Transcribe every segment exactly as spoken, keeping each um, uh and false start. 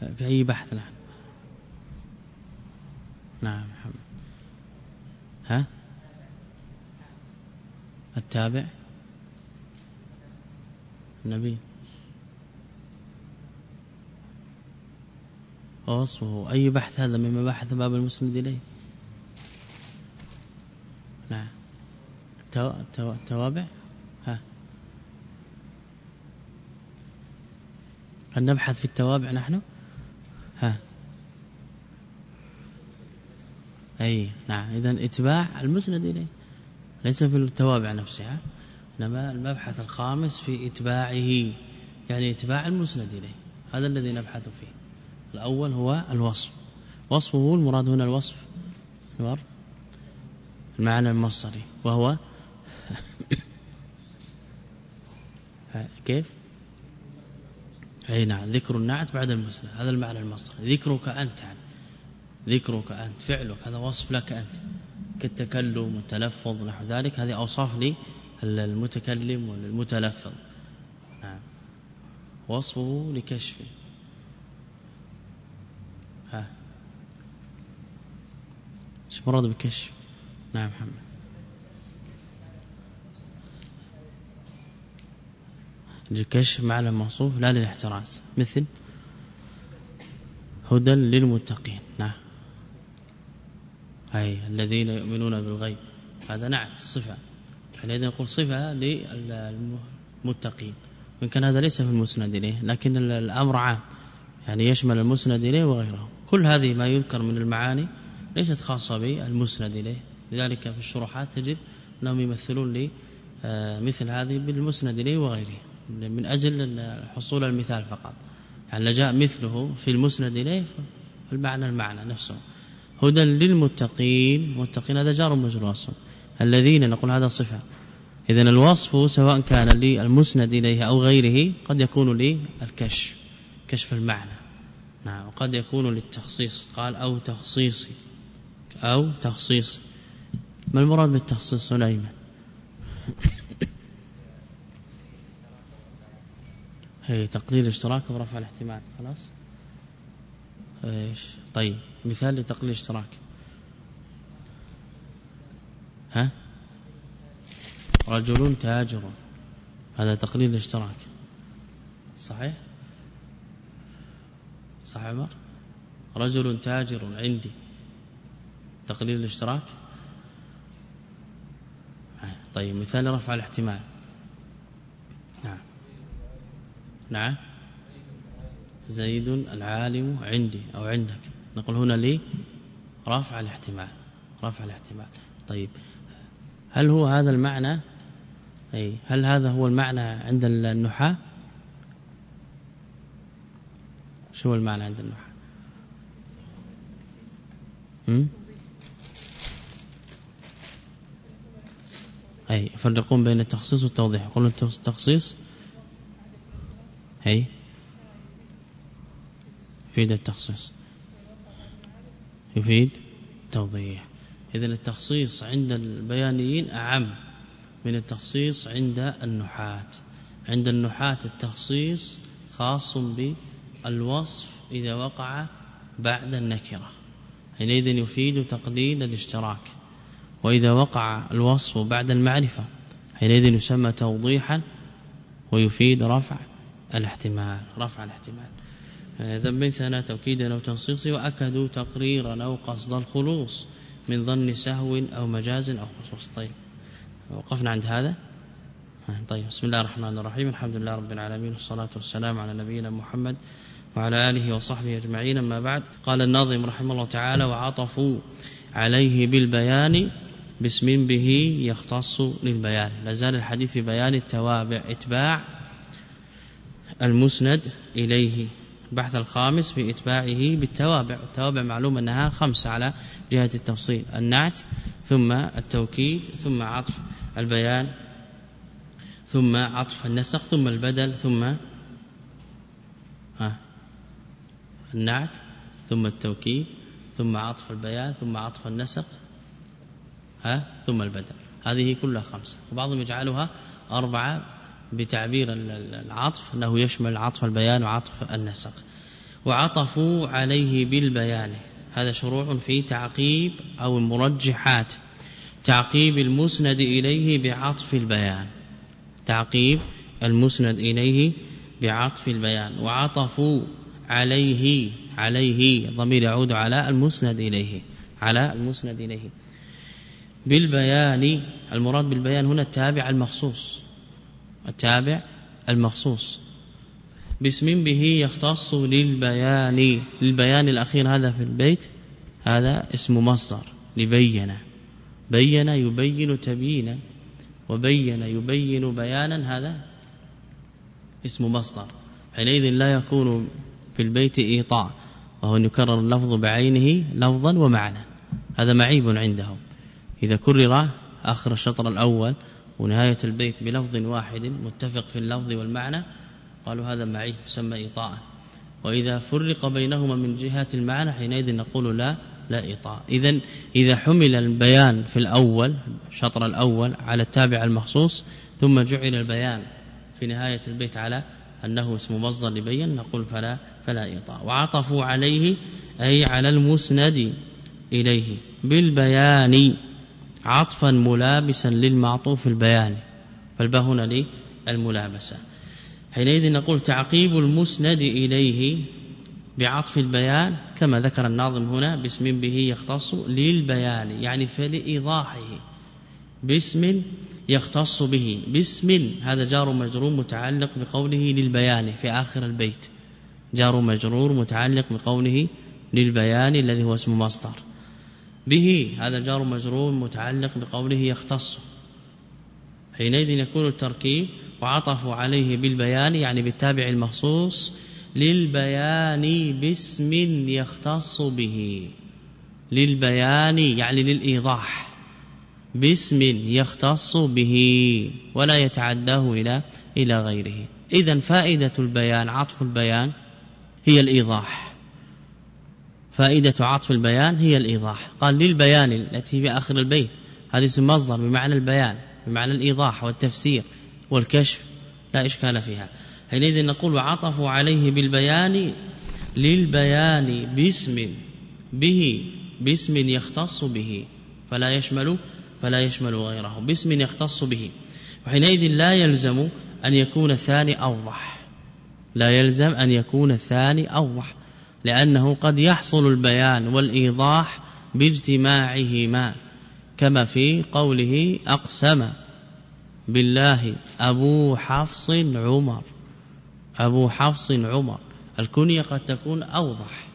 في أي بحث نحن؟ نعم محمد. ها التابع النبي وصفه. أي بحث هذا من مباحث باب المسند إليه؟ نعم التوابع. ها هل نبحث في التوابع نحن؟ ها أي نعم. إذن اتباع المسند إليه ليس في التوابع نفسها، إنما المبحث الخامس في اتباعه، يعني اتباع المسند إليه، هذا الذي نبحث فيه. الأول هو الوصف، وصفه المراد هنا الوصف المعنى المصدري، وهو كيف؟ أي نعم ذكر النعت بعد المسند، هذا المعنى المصدري. ذكرك أنت يعني ذكرك أنت، فعلك هذا وصف لك أنت، كالتكلم والتلفظ ونحو ذلك، هذه أوصاف للمتكلم والمتلفظ. نعم وصفه لكشفه. ها ايش مراد بالكشف؟ نعم محمد. الكشف معنى موصوف لا للاحتراز، مثل هدى للمتقين. نعم أي الذين يؤمنون بالغيب، هذا نعت صفة، حينئذ نقول صفة للمتقين، وإن كان هذا ليس في المسند إليه، لكن الأمر عام يعني يشمل المسند إليه وغيره. كل هذه ما يذكر من المعاني ليست خاصة بالمسند إليه، لذلك في الشروحات تجد أنهم يمثلون لي مثل هذه بالمسند إليه وغيره من أجل حصول المثال فقط، يعني جاء مثله في المسند إليه فالمعنى المعنى نفسه. هدى للمتقين، متقين هذا جار مجرور أصلا، الذين نقول هذا صفة. إذن الوصف سواء كان للمسند إليه أو غيره قد يكون للكشف، كشف المعنى. نعم وقد يكون للتخصيص، قال أو تخصيصي أو تخصيص. ما المراد بالتخصيص هنا أيمن؟ هي تقليل الاشتراك ورفع الاحتمال. خلاص ايش؟ طيب مثال لتقليل الاشتراك. ها رجل تاجر، هذا تقليل الاشتراك صحيح؟ صح عمر؟ رجل تاجر عندي، تقليل الاشتراك. طيب مثال رفع الاحتمال. نعم نعم زيد العالم عندي أو عندك، نقول هنا لي رفع الاحتمال، رفع الاحتمال. طيب هل هو هذا المعنى؟ أي هل هذا هو المعنى عند النحاة؟ شو هو المعنى عند النحاة؟ هم؟ أي يفرقون بين التخصيص والتوضيح، يقولون التخصيص أي يفيد التخصيص، يفيد التوضيح. إذن التخصيص عند البيانيين أعم من التخصيص عند النحاة. عند النحاة التخصيص خاص بالوصف إذا وقع بعد النكرة، حينئذ يفيد تقليل الاشتراك، وإذا وقع الوصف بعد المعرفة حينئذ يسمى توضيحا ويفيد رفع الاحتمال، رفع الاحتمال. ذنب ثنا توكيدا أو تنصيص، وأكدوا تقريرا أو قصد الخلوص من ظن سهو أو مجاز أو خصوص. طيب وقفنا عند هذا. طيب بسم الله الرحمن الرحيم، الحمد لله رب العالمين، والصلاة والسلام على نبينا محمد وعلى آله وصحبه أجمعين. أما بعد، قال الناظم رحمه الله تعالى: وعطفوا عليه بالبيان باسم به يختص للبيان. لازال الحديث في بيان التوابع، اتباع المسند إليه. البحث الخامس في إتباعه بالتوابع. التوابع معلوم أنها خمسة على جهة التفصيل: النعت، ثم التوكيد، ثم عطف البيان، ثم عطف النسخ، ثم البدل، ثم ها النعت، ثم التوكيد، ثم عطف البيان، ثم عطف النسخ، ها ثم البدل. هذه كلها خمسة، وبعضهم يجعلها أربعة بتعبير العطف أنه يشمل عطف البيان وعطف النسخ. وعطفوا عليه بالبيان. هذا شروع في تعقيب أو المرجحات، تعقيب المسند إليه بعطف البيان، تعقيب المسند إليه بعطف البيان. وعطفوا عليه، عليه ضمير يعود على المسند إليه، على المسند إليه بالبيان. المراد بالبيان هنا التابع المخصوص، التابع المخصوص باسم به يختص للبيان. للبيان الأخير هذا في البيت هذا اسم مصدر لبين، بين يبين تبيينا، وبين يبين بيانا، هذا اسم مصدر. حينئذ لا يكون في البيت إيطاء، وهو أن يكرر اللفظ بعينه لفظا ومعنى، هذا معيب عندهم. إذا كرر آخر الشطر الأول ونهاية البيت بلفظ واحد متفق في اللفظ والمعنى قالوا هذا معيب يسمى إيطاء. وإذا فرق بينهما من جهة المعنى حينئذ نقول لا لا إيطاء. إذن إذا حمل البيان في الأول الشطر الأول على التابع المخصوص ثم جعل البيان في نهاية البيت على أنه اسم مصدر لبين نقول فلا فلا إيطاء. وعطفوا عليه أي على المسند إليه بالبيان عطفا ملابسا للمعطوف البيان، فالباء هنا للملابسة. حينئذ نقول تعقيب المسند إليه بعطف البيان كما ذكر الناظم هنا باسم به يختص للبيان، يعني فلإيضاحه باسم يختص به. باسم هذا جار مجرور متعلق بقوله للبيان في آخر البيت، جار مجرور متعلق بقوله للبيان الذي هو اسم مصدر. به هذا جار مجرور متعلق بقوله يختص. حينئذ يكون التركيب وعطفوا عليه بالبيان يعني بالتابع المخصوص للبيان باسم يختص به، للبيان يعني للإيضاح باسم يختص به ولا يتعداه إلى إلى غيره. إذن فائدة البيان عطف البيان هي الإيضاح، فائدة عطف البيان هي الإيضاح. قال للبيان التي في آخر البيت هذه اسم مصدر بمعنى البيان بمعنى الإيضاح والتفسير والكشف لا إشكال فيها. حينئذ نقول وعطفوا عليه بالبيان للبيان باسم به، باسم يختص به فلا يشمل فلا يشمل غيره، باسم يختص به. وحينئذ لا يلزم أن يكون الثاني أوضح، لا يلزم أن يكون الثاني أوضح، لأنه قد يحصل البيان والإيضاح باجتماعهما كما في قوله أقسم بالله أبو حفص عمر، أبو حفص عمر. الكنية قد تكون أوضح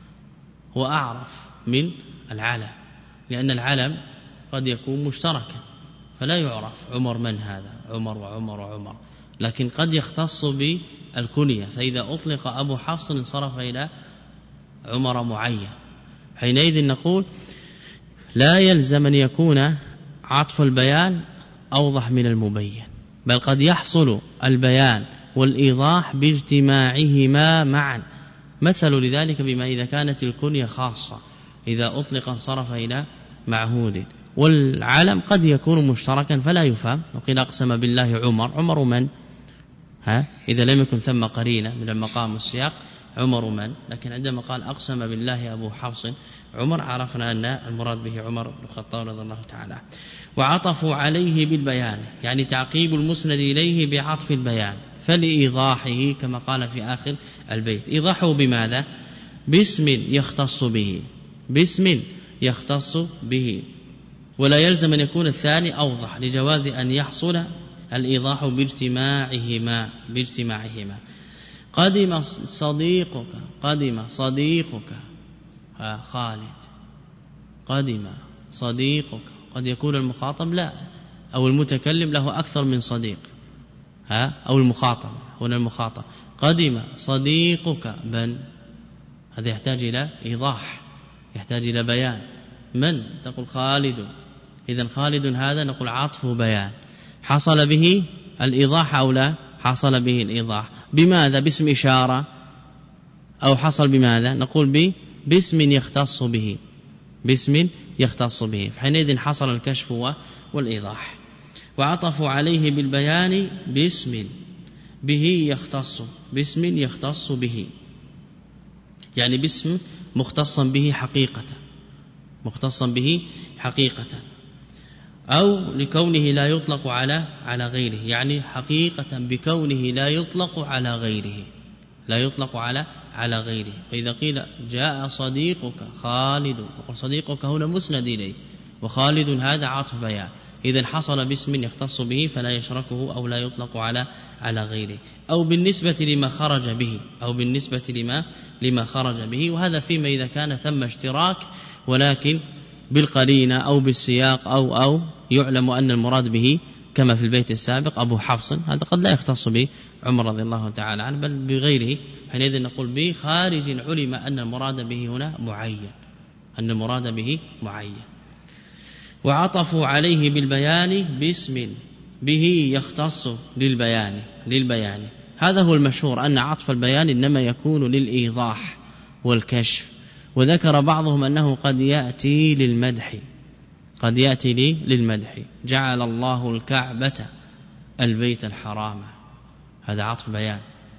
وأعرف من العلم، لأن العلم قد يكون مشتركا فلا يعرف عمر من هذا، عمر وعمر وعمر، لكن قد يختص بالكنية، فإذا أطلق أبو حفص انصرف إلى عمر معين. حينئذ نقول لا يلزم أن يكون عطف البيان أوضح من المبين، بل قد يحصل البيان والإيضاح باجتماعهما معا. مثل لذلك بما إذا كانت الكنية خاصة إذا أطلق انصرف إلى معهود، والعلم قد يكون مشتركا فلا يفهم. وقيل أقسم بالله عمر، عمر من؟ ها إذا لم يكن ثم قرينة من المقام والسياق عمر من، لكن عندما قال أقسم بالله أبو حفص عمر عرفنا أن المراد به عمر بن الخطاب رضي الله تعالى. وعطفوا عليه بالبيان يعني تعقيب المسند إليه بعطف البيان فلإيضاحه كما قال في آخر البيت. إيضاحه بماذا؟ باسم يختص به، باسم يختص به، ولا يلزم أن يكون الثاني أوضح لجواز أن يحصل الإيضاح باجتماعهما باجتماعهما. قدم صديقك، قدم صديقك ها خالد، قدم صديقك. قد يكون المخاطب لا أو المتكلم له أكثر من صديق، ها أو المخاطب هنا المخاطب. قدم صديقك من، هذا يحتاج إلى إيضاح، يحتاج إلى بيان. من تقول خالد، إذن خالد هذا نقول عطف بيان حصل به الإيضاح أو لا؟ حصل به الإيضاح. بماذا؟ باسم إشارة أو حصل بماذا؟ نقول ب باسم يختص به، باسم يختص به، فحينئذ حصل الكشف والإيضاح. وعطفوا عليه بالبيان باسم به يختص، باسم يختص به. يعني باسم مختصا به حقيقة مختصا به حقيقة أو لكونه لا يطلق على على غيره، يعني حقيقة بكونه لا يطلق على غيره لا يطلق على على غيره. فإذا قيل جاء صديقك خالد، وصديقك هنا مسند إليه، وخالد هذا عطف بيان، إذن حصل باسم يختص به فلا يشركه أو لا يطلق على على غيره، أو بالنسبة لما خرج به أو بالنسبة لما لما خرج به. وهذا فيما إذا كان ثم اشتراك ولكن بالقرينة أو بالسياق أو أو يعلم أن المراد به كما في البيت السابق أبو حفص، هذا قد لا يختص به عمر رضي الله تعالى عنه بل بغيره، حينئذ نقول به خارج علم أن المراد به هنا معين أن المراد به معين. وعطفوا عليه بالبيان باسم به يختص للبيان للبيان هذا هو المشهور أن عطف البيان إنما يكون للإيضاح والكشف. وذكر بعضهم أنه قد يأتي للمدح قد يأتي لي للمدح جعل الله الكعبة البيت الحرام، هذا عطف بيان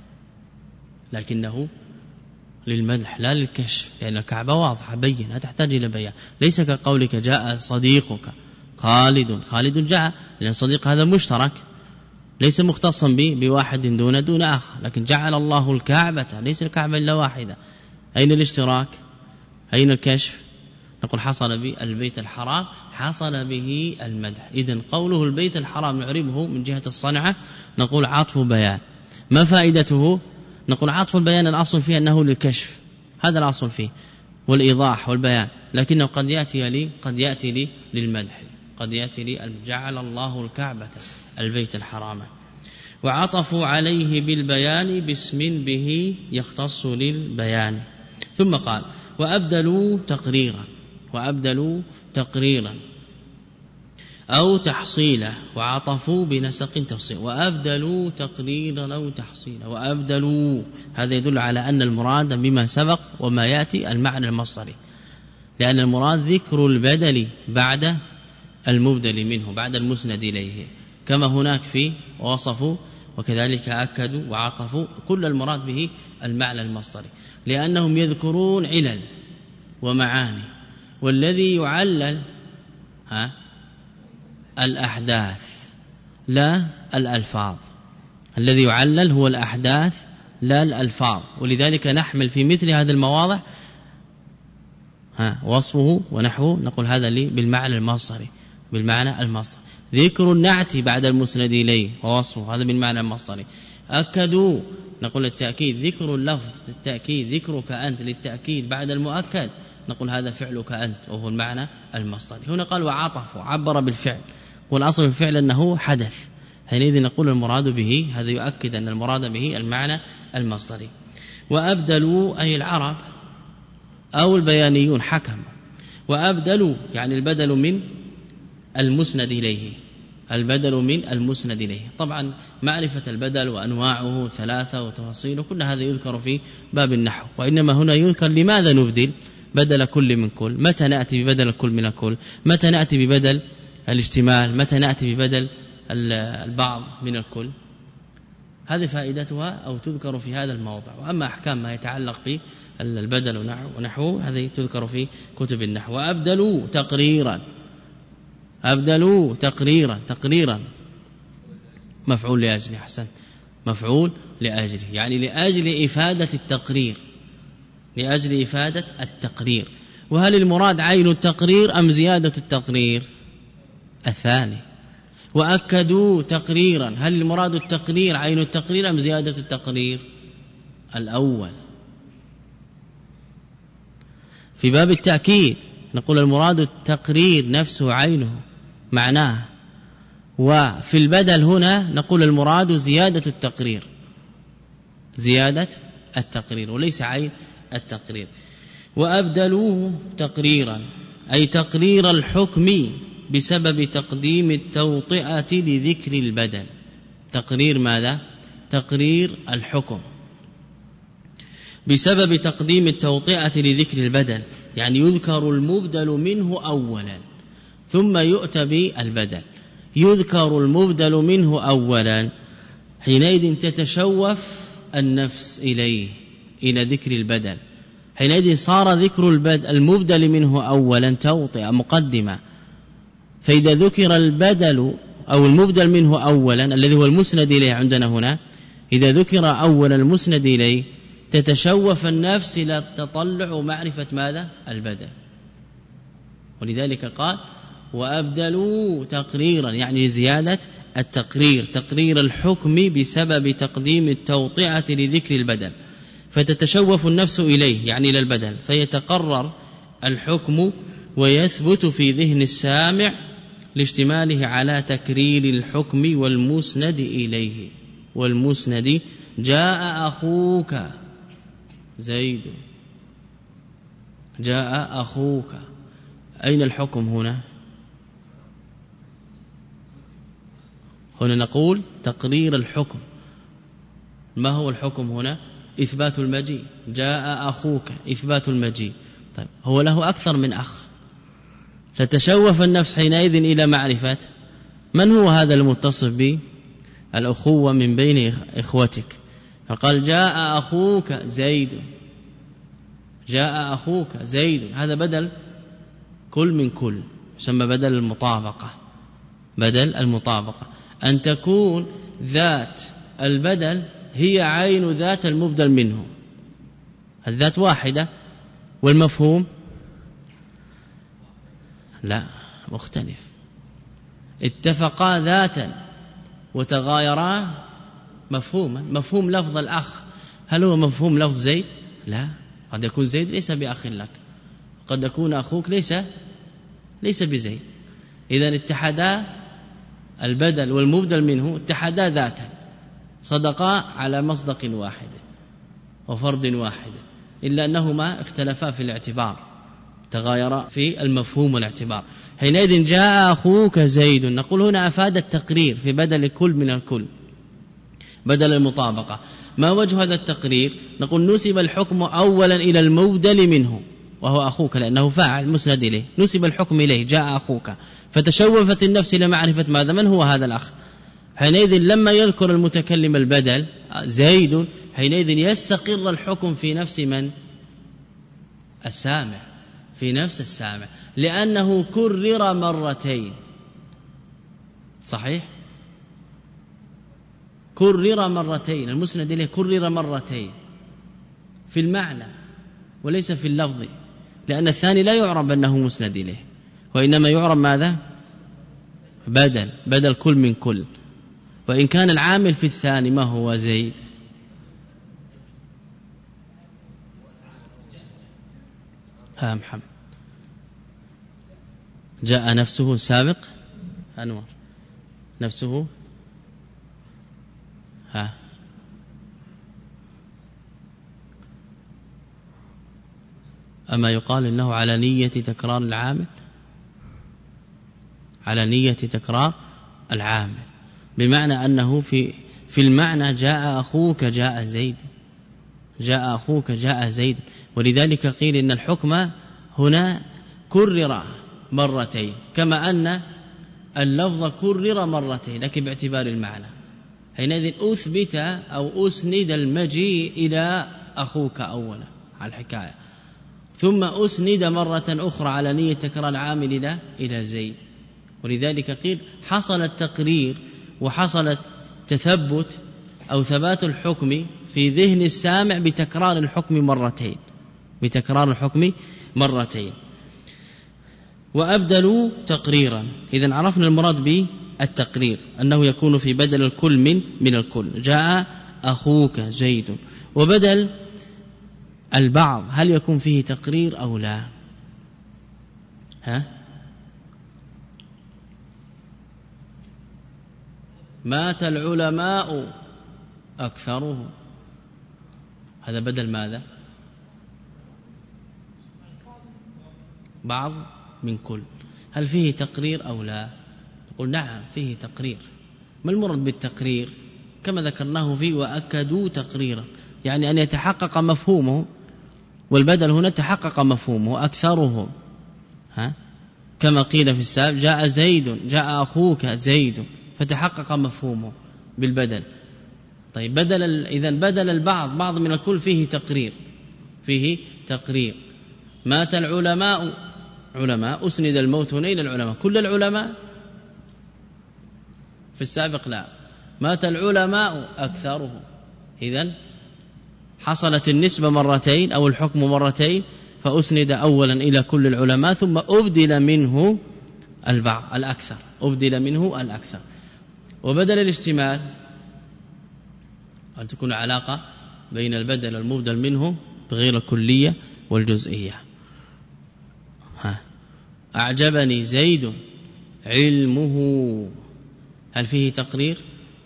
لكنه للمدح لا للكشف، لأن الكعبة واضحة بينة تحتاج إلى بيان، ليس كقولك جاء صديقك خالد خالد جاء، لأن الصديق هذا مشترك ليس مختصا به بواحد دون دون آخر. لكن جعل الله الكعبة ليس الكعبة إلا واحدة، أين الاشتراك أين الكشف؟ نقول حصل به البيت الحرام حصل به المدح. إذن قوله البيت الحرام نعربه من جهة الصنعة نقول عطف بيان. ما فائدته؟ نقول عطف البيان الأصل فيه أنه للكشف، هذا الأصل فيه والإيضاح والبيان، لكنه قد يأتي لي قد يأتي لي للمدح قد يأتي لي جعل الله الكعبة البيت الحرام. وعطفوا عليه بالبيان باسم به يختص للبيان. ثم قال وأبدلوا تقريرا وأبدلوا تقريرا أو تحصيلا وعطفوا بنسق تفصيل. وأبدلوا تقريرا أو تحصيلا وأبدلوا هذا يدل على أن المراد بما سبق وما يأتي المعنى المصدري، لأن المراد ذكر البدل بعد المبدل منه بعد المسند إليه، كما هناك في وصفوا وكذلك أكدوا وعطفوا، كل المراد به المعنى المصدري، لأنهم يذكرون علل ومعاني، والذي يعلل ها الأحداث لا الألفاظ، الذي يعلل هو الأحداث لا الألفاظ. ولذلك نحمل في مثل هذه المواضع ها وصفه ونحوه نقول هذا لي بالمعنى المصدري بالمعنى المصدري. ذكر النعت بعد المسند إليه ووصفه هذا بالمعنى المصدري. أكدوا نقول التأكيد ذكر اللفظ للتأكيد، ذكرك أنت للتأكيد بعد المؤكد نقول هذا فعلك أنت وهو المعنى المصدري. هنا قال وعطف عبر بالفعل، قل أصل الفعل أنه حدث، حينئذ نقول المراد به هذا يؤكد أن المراد به المعنى المصدري. وأبدلوا أي العرب أو البيانيون حكم، وأبدلوا يعني البدل من المسند إليه البدل من المسند إليه. طبعا معرفة البدل وأنواعه ثلاثة وتفاصيله كل هذا يذكر في باب النحو، وإنما هنا يذكر لماذا نبدل بدل كل من كل، متى نأتي ببدل الكل من الكل، متى نأتي ببدل الاشتمال، متى نأتي ببدل البعض من الكل. هذه فائدتها أو تذكر في هذا الموضع. وأما أحكام ما يتعلق بالبدل ونحوه هذه تذكر في كتب النحو. وأبدلوا تقريرا أبدلوا تقريرا تقريرا مفعول لأجله حسن مفعول لأجله يعني لأجل إفادة التقرير لأجل إفادة التقرير. وهل المراد عين التقرير أم زيادة التقرير؟ الثاني. وأكدوا تقريرا هل المراد التقرير عين التقرير أم زيادة التقرير؟ الأول. في باب التأكيد نقول المراد التقرير نفسه عينه معناه، وفي البدل هنا نقول المراد زيادة التقرير زيادة التقرير وليس عين التقرير. وأبدلوه تقريرا أي تقرير الحكم بسبب تقديم التوطئة لذكر البدل. تقرير ماذا؟ تقرير الحكم بسبب تقديم التوطئة لذكر البدل، يعني يذكر المبدل منه أولا ثم يؤتى بالبدل. يذكر المبدل منه أولا حينئذ تتشوف النفس إليه إلى ذكر البدل، حينئذ صار ذكر المبدل منه أولا توطئة مقدمة. فإذا ذكر البدل أو المبدل منه أولا الذي هو المسند إليه عندنا هنا، إذا ذكر أولا المسند إليه تتشوف النفس إلى التطلع ومعرفة ماذا؟ البدل. ولذلك قال وأبدلوا تقريرا، يعني زيادة التقرير، تقرير الحكم بسبب تقديم التوطئة لذكر البدل، فتتشوف النفس إليه يعني إلى البدل، فيتقرر الحكم ويثبت في ذهن السامع لاشتماله على تكرير الحكم والمسند إليه. والمسند جاء أخوك زيد، جاء أخوك، أين الحكم هنا؟ هنا نقول تقرير الحكم. ما هو الحكم هنا؟ إثبات المجيء. جاء أخوك إثبات المجيء. طيب هو له أكثر من أخ، فتشوف النفس حينئذ إلى معرفة من هو هذا المتصف بالأخوة من بين إخوتك، فقال جاء أخوك زيد، جاء أخوك زيد، هذا بدل كل من كل، يسمى بدل المطابقة. بدل المطابقة أن تكون ذات البدل هي عين ذات المبدل منه، الذات واحدة والمفهوم لا مختلف. اتفقا ذاتا وتغايرا مفهوما. مفهوم لفظ الأخ هل هو مفهوم لفظ زيد؟ لا، قد يكون زيد ليس بأخ لك، قد يكون أخوك ليس ليس بزيد. إذن اتحدا البدل والمبدل منه، اتحدا ذاتا، صدقا على مصدق واحد وفرد واحد، إلا أنهما اختلفا في الاعتبار، تغايرا في المفهوم والاعتبار. حينئذ جاء أخوك زيد، نقول هنا أفاد التقرير في بدل كل من الكل، بدل المطابقة. ما وجه هذا التقرير؟ نقول نسب الحكم أولا إلى المبدل منه وهو أخوك، لأنه فاعل مسند إليه، نسب الحكم إليه جاء أخوك، فتشوفت النفس إلى معرفة ماذا؟ من هو هذا الأخ. حينئذ لما يذكر المتكلم البدل زيد، حينئذ يستقر الحكم في نفس من؟ السامع، في نفس السامع، لأنه كرر مرتين. صحيح؟ كرر مرتين، المسند إليه كرر مرتين في المعنى وليس في اللفظ، لأن الثاني لا يعرب أنه مسند إليه، وإنما يعرب ماذا؟ بدل، بدل كل من كل. وإن كان العامل في الثاني ما هو زيد؟ ها محمد جاء نفسه سابق أنور نفسه ها أما يقال إنه على نية تكرار العامل، على نية تكرار العامل، بمعنى أنه في في المعنى جاء أخوك جاء زيد، جاء أخوك جاء زيد. ولذلك قيل إن الحكم هنا كرر مرتين، كما أن اللفظ كرر مرتين لكن باعتبار المعنى. حينئذ أثبت أو أسند المجيء إلى أخوك أولا على الحكاية، ثم أسند مرة أخرى على نية تكرار العامل إلى إلى زيد. ولذلك قيل حصل التقرير وحصل تثبت أو ثبات الحكم في ذهن السامع بتكرار الحكم مرتين، بتكرار الحكم مرتين. وأبدلوا تقريرا، إذن عرفنا المراد بالتقرير أنه يكون في بدل الكل من من الكل. جاء أخوك زيد. وبدل البعض هل يكون فيه تقرير أو لا؟ ها مات العلماء أكثرهم، هذا بدل ماذا؟ بعض من كل. هل فيه تقرير أو لا؟ نقول نعم فيه تقرير. ما المراد بالتقرير؟ كما ذكرناه فيه وأكدوا تقريرا، يعني أن يتحقق مفهومه، والبدل هنا تحقق مفهومه أكثرهم، ها كما قيل في السابق جاء زيد جاء أخوك زيد، فتحقق مفهومه بالبدل. طيب بدل إذن بدل البعض بعض من الكل فيه تقرير، فيه تقرير. مات العلماء، علماء أسند الموت هنا إلى العلماء، كل العلماء في السابق لا، مات العلماء أكثرهم، إذن حصلت النسبة مرتين أو الحكم مرتين، فأسند أولا إلى كل العلماء ثم أبدل منه البعض الأكثر، أبدل منه الأكثر. وبدل الاشتمال أن تكون علاقة بين البدل المبدل منه بغير الكلية والجزئية. ها. أعجبني زيد علمه، هل فيه تقرير؟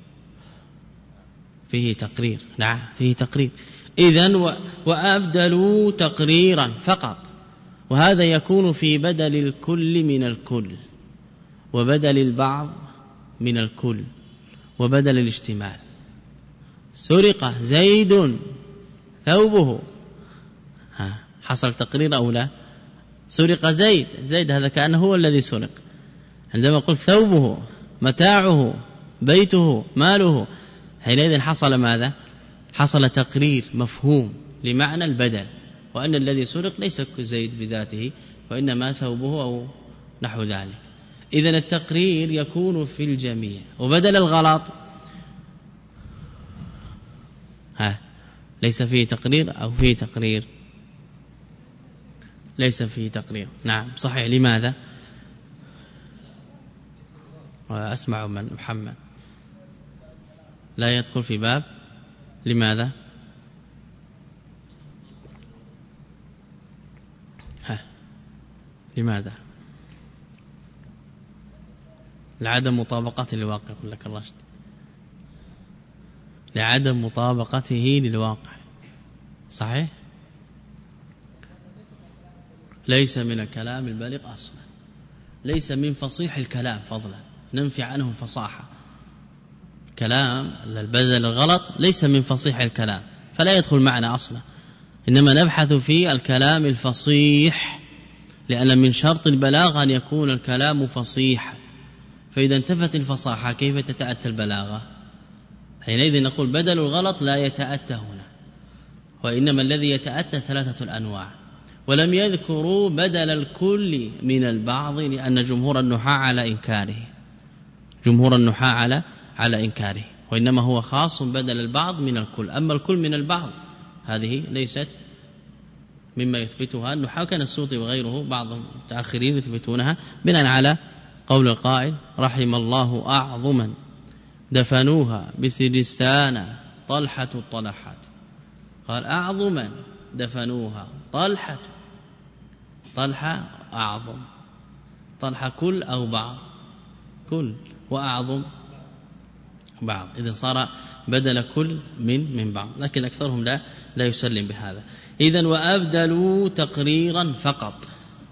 فيه تقرير، نعم فيه تقرير. إذن وأبدلوا تقريرا فقط، وهذا يكون في بدل الكل من الكل، وبدل البعض من الكل، وبدل الاشتمال. سرق زيد ثوبه، ها حصل تقرير أو لا؟ سرق زيد، زيد هذا كأنه هو الذي سرق. عندما قلت ثوبه، متاعه، بيته، ماله، حينئذ حصل ماذا؟ حصل تقرير مفهوم لمعنى البدل، وأن الذي سرق ليس زيد بذاته، وإنما ثوبه أو نحو ذلك. إذن التقرير يكون في الجميع. وبدل الغلط ها ليس فيه تقرير أو فيه تقرير؟ ليس فيه تقرير، نعم صحيح. لماذا؟ وأسمع من محمد لا يدخل في باب. لماذا؟ ها لماذا؟ لعدم مطابقته للواقع، يقول لك الرشد، لعدم مطابقته للواقع. صحيح، ليس من الكلام البالغ أصلا، ليس من فصيح الكلام فضلا، ننفي عنه الفصاحة. كلام البدل الغلط ليس من فصيح الكلام، فلا يدخل معنا أصلا، إنما نبحث في الكلام الفصيح، لأن من شرط البلاغة أن يكون الكلام فصيحا، فإذا انتفت الفصاحة كيف تتأتى البلاغة؟ حينئذ نقول بدل الغلط لا يتأتى هنا، وإنما الذي يتأتى ثلاثة الأنواع. ولم يذكروا بدل الكل من البعض لأن جمهور النحاة على إنكاره، جمهور النحاة على على إنكاره، وإنما هو خاص بدل البعض من الكل. أما الكل من البعض هذه ليست مما يثبتها النحاة، كان السوطي وغيره بعض المتأخرين يثبتونها بناء على قول القائل: رحم الله أعظما دفنوها بسجستان طلحة الطلحات. قال أعظما دفنوها طلحة، طلحة أعظم، طلحة كل أو بعض؟ كل، وأعظم بعض، إذن صار بدل كل من من بعض، لكن أكثرهم لا لا يسلم بهذا. إذن وأبدلوا تقريرا فقط،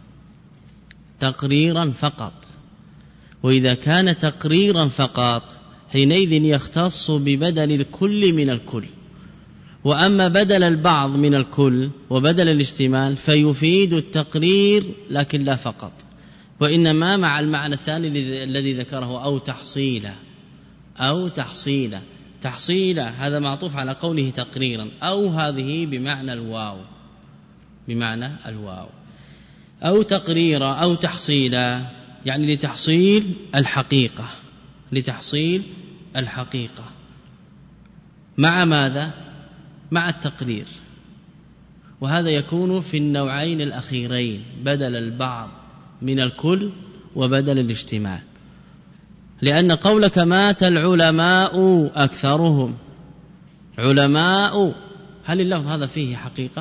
تقريرا فقط. وإذا كان تقريرا فقط حينئذ يختص ببدل الكل من الكل. وأما بدل البعض من الكل وبدل الاشتمال فيفيد التقرير لكن لا فقط، وإنما مع المعنى الثاني الذي ذكره أو تحصيلا، أو تحصيلا. تحصيلا هذا معطوف على قوله تقريرا، أو هذه بمعنى الواو، بمعنى الواو. أو تقريرا أو تحصيلا يعني لتحصيل الحقيقة، لتحصيل الحقيقة مع ماذا؟ مع التقرير. وهذا يكون في النوعين الأخيرين، بدل البعض من الكل وبدل الاشتمال. لأن قولك مات العلماء أكثرهم، علماء، هل اللفظ هذا فيه حقيقة؟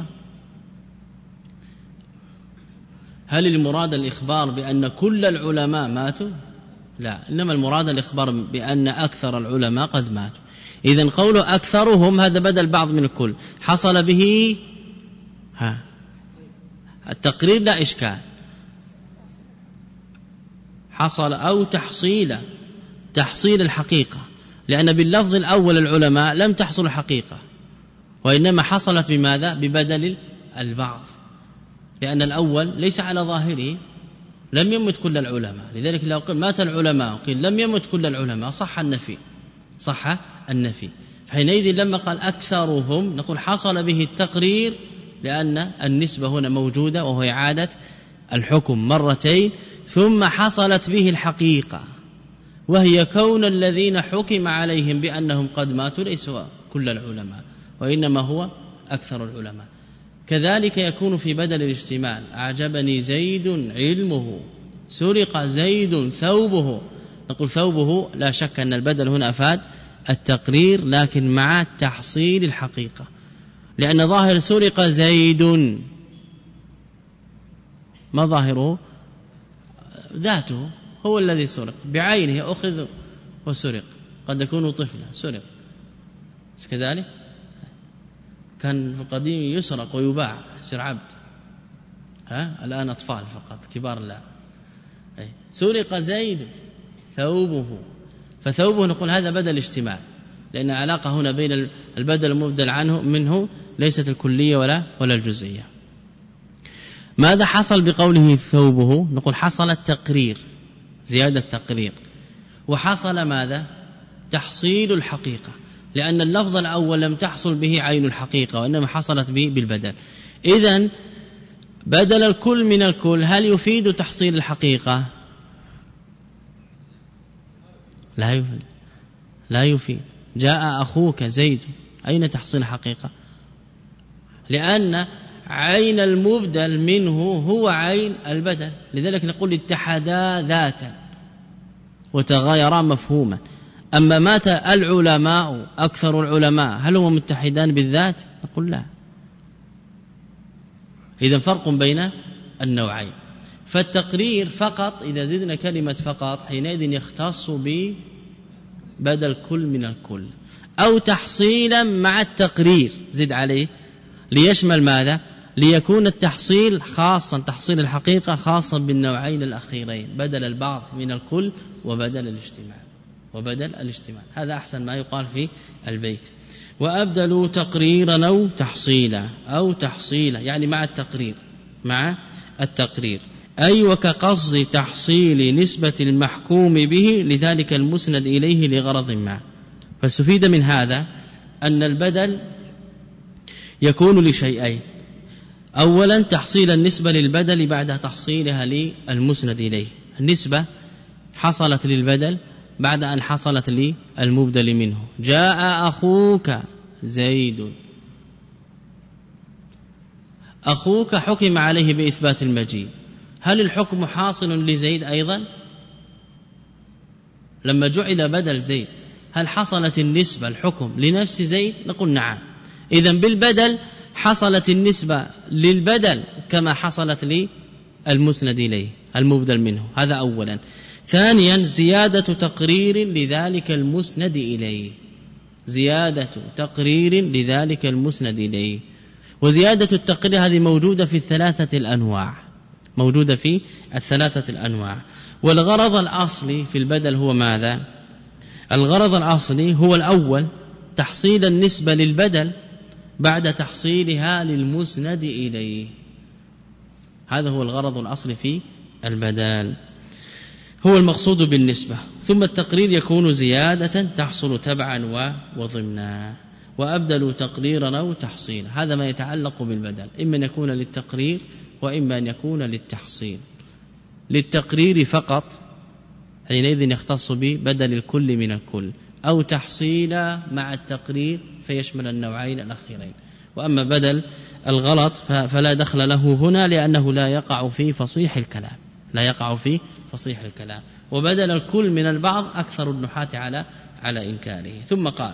هل المراد الإخبار بأن كل العلماء ماتوا؟ لا، إنما المراد الإخبار بأن أكثر العلماء قد ماتوا. إذن قوله أكثرهم هذا بدل بعض من الكل، حصل به ها التقرير لا إشكال، حصل أو تحصيل تحصيل الحقيقة، لأن باللفظ الأول العلماء لم تحصل الحقيقة، وإنما حصلت بماذا؟ ببدل البعض، لأن الأول ليس على ظاهره، لم يمت كل العلماء. لذلك لو قل مات العلماء قيل لم يمت كل العلماء، صح النفي، صح النفي. فحينئذ لما قال أكثرهم نقول حصل به التقرير لأن النسبة هنا موجودة وهو إعادة الحكم مرتين، ثم حصلت به الحقيقة وهي كون الذين حكم عليهم بأنهم قد ماتوا ليسوا كل العلماء وإنما هو أكثر العلماء. كذلك يكون في بدل الاشتمال: أعجبني زيد علمه، سرق زيد ثوبه. نقول ثوبه لا شك أن البدل هنا أفاد التقرير لكن مع تحصيل الحقيقة، لأن ظاهر سرق زيد ما ظاهره؟ ذاته هو الذي سرق بعينه، أخذ وسرق. قد يكون طفلا سرق كذلك، كان في القديم يسرق ويباع يصير عبد، ها الآن أطفال فقط كبار لا. سرق زيد ثوبه، فثوبه نقول هذا بدل اشتمال، لأن العلاقة هنا بين البدل المبدل عنه منه ليست الكلية ولا ولا الجزئية. ماذا حصل بقوله ثوبه؟ نقول حصل التقرير، زيادة تقرير، وحصل ماذا؟ تحصيل الحقيقة، لأن اللفظ الأول لم تحصل به عين الحقيقة وإنما حصلت به بالبدل. إذن بدل الكل من الكل هل يفيد تحصيل الحقيقة؟ لا يفيد، لا يفيد. جاء أخوك زيد، أين تحصيل الحقيقة؟ لأن عين المبدل منه هو عين البدل، لذلك نقول اتحدا ذاتا وتغايرا مفهوما. أما مات العلماء أكثر العلماء هل هم متحدان بالذات؟ نقول لا. إذن فرق بين النوعين. فالتقرير فقط إذا زدنا كلمة فقط حينئذ يختص ببدل كل من الكل، أو تحصيلا مع التقرير زد عليه ليشمل ماذا؟ ليكون التحصيل خاصا، تحصيل الحقيقة خاصا بالنوعين الأخيرين، بدل البعض من الكل وبدل الاجتماع وبدل الاجتماع. هذا أحسن ما يقال في البيت. وأبدلوا تقريرا أو تحصيلا، أو تحصيلا يعني مع التقرير، مع التقرير أي وكقصد تحصيل نسبة المحكوم به لذلك المسند إليه لغرض ما. فاستفيد من هذا أن البدل يكون لشيئين: أولا تحصيل النسبة للبدل بعد تحصيلها للمسند إليه. النسبة حصلت للبدل بعد أن حصلت للمبدل منه. جاء أخوك زيد، أخوك حكم عليه بإثبات المجيء، هل الحكم حاصل لزيد أيضا؟ لما جعل بدل زيد هل حصلت النسبة الحكم لنفس زيد؟ نقول نعم. إذن بالبدل حصلت النسبة للبدل كما حصلت للمسند إليه المبدل منه، هذا أولا. ثانيا زيادة تقرير لذلك المسند إليه، زيادة تقرير لذلك المسند إليه. وزيادة التقرير هذه موجودة في الثلاثة الأنواع، موجودة في الثلاثة الأنواع. والغرض الأصلي في البدل هو ماذا؟ الغرض الأصلي هو الأول تحصيل النسبة للبدل بعد تحصيلها للمسند إليه، هذا هو الغرض الأصلي في البدل، هو المقصود بالنسبة. ثم التقرير يكون زيادة تحصل تبعا وضمنا. وأبدلوا تقريرا أو تحصيلا، هذا ما يتعلق بالبدل، إما أن يكون للتقرير وإما أن يكون للتحصيل. للتقرير فقط حينئذ يختص ببدل الكل من الكل، أو تحصيلا مع التقرير فيشمل النوعين الأخيرين. وأما بدل الغلط فلا دخل له هنا، لأنه لا يقع في فصيح الكلام، لا يقع في فصيح الكلام. وبدل الكل من البعض أكثر النحاة على على إنكاره. ثم قال: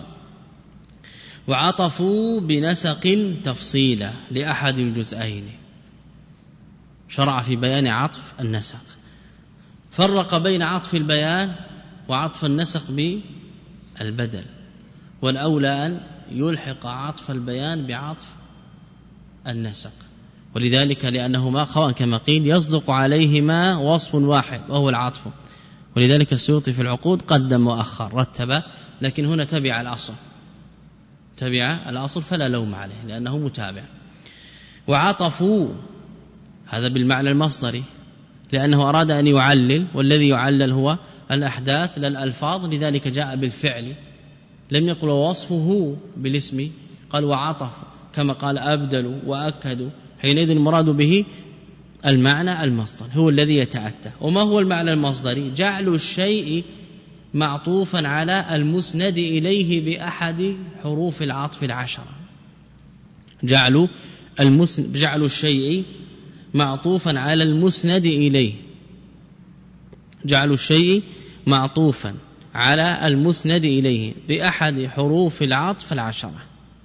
وعطفوا بنسق تفصيلا لأحد الجزئين. شرع في بيان عطف النسق، فرق بين عطف البيان وعطف النسق بالبدل، والأولى أن يلحق عطف البيان بعطف النسق، ولذلك لأنهما خوان كما قيل يصدق عليهما وصف واحد وهو العطف. ولذلك السيوطي في العقود قدم وأخر رتب، لكن هنا تبع الأصل، تبع الأصل فلا لوم عليه لأنه متابع. وعطفوا هذا بالمعنى المصدري، لأنه أراد أن يعلل، والذي يعلل هو الأحداث لا الألفاظ، لذلك جاء بالفعل، لم يقل وصفه بالاسم، قال وعطف، كما قال أبدلوا وأكدوا، حينئذ المراد به المعنى المصدر هو الذي يتأتى. وما هو المعنى المصدري؟ جعل الشيء معطوفا على المسند إليه بأحد حروف العطف العشرة. جعل المسند جعل الشيء معطوفا على المسند إليه جعل الشيء معطوفا على المسند إليه بأحد حروف العطف العشرة.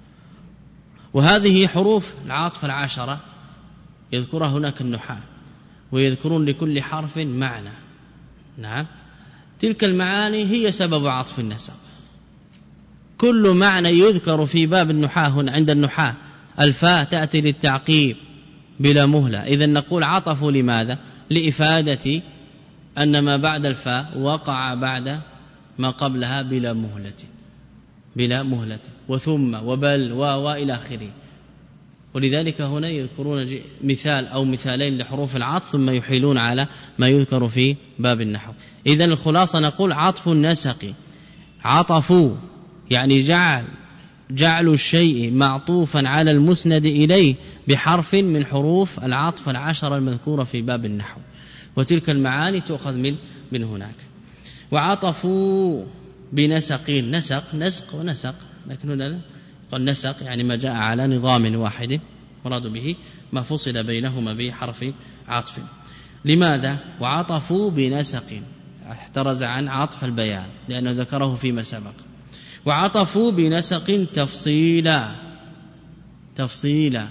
وهذه حروف العطف العشرة يذكرها هناك النحاة، ويذكرون لكل حرف معنى. نعم، تلك المعاني هي سبب عطف النسق. كل معنى يذكر في باب النحاة هنا عند النحاة، الفاء تأتي للتعقيب بلا مهلة، إذن نقول عطفوا لماذا؟ لإفادة أن ما بعد الفاء وقع بعد ما قبلها بلا مهلة بلا مهلة وثم وبل وإلى آخره. ولذلك هنا يذكرون مثال أو مثالين لحروف العطف ثم يحيلون على ما يذكر في باب النحو. إذن الخلاصة نقول عطف النسق، عطفوا يعني جعل جعل الشيء معطوفا على المسند إليه بحرف من حروف العطف العشرة المذكورة في باب النحو، وتلك المعاني تؤخذ من من هناك. وعطفوا بنسق، نسق نسق ونسق، لكن هنا قال نسق يعني ما جاء على نظام واحد، مراد به ما فصل بينهما بحرف عطف. لماذا؟ وعطفوا بنسق، احترز عن عطف البيان لأنه ذكره فيما سبق. وعطفوا بنسق تفصيلا، تفصيلا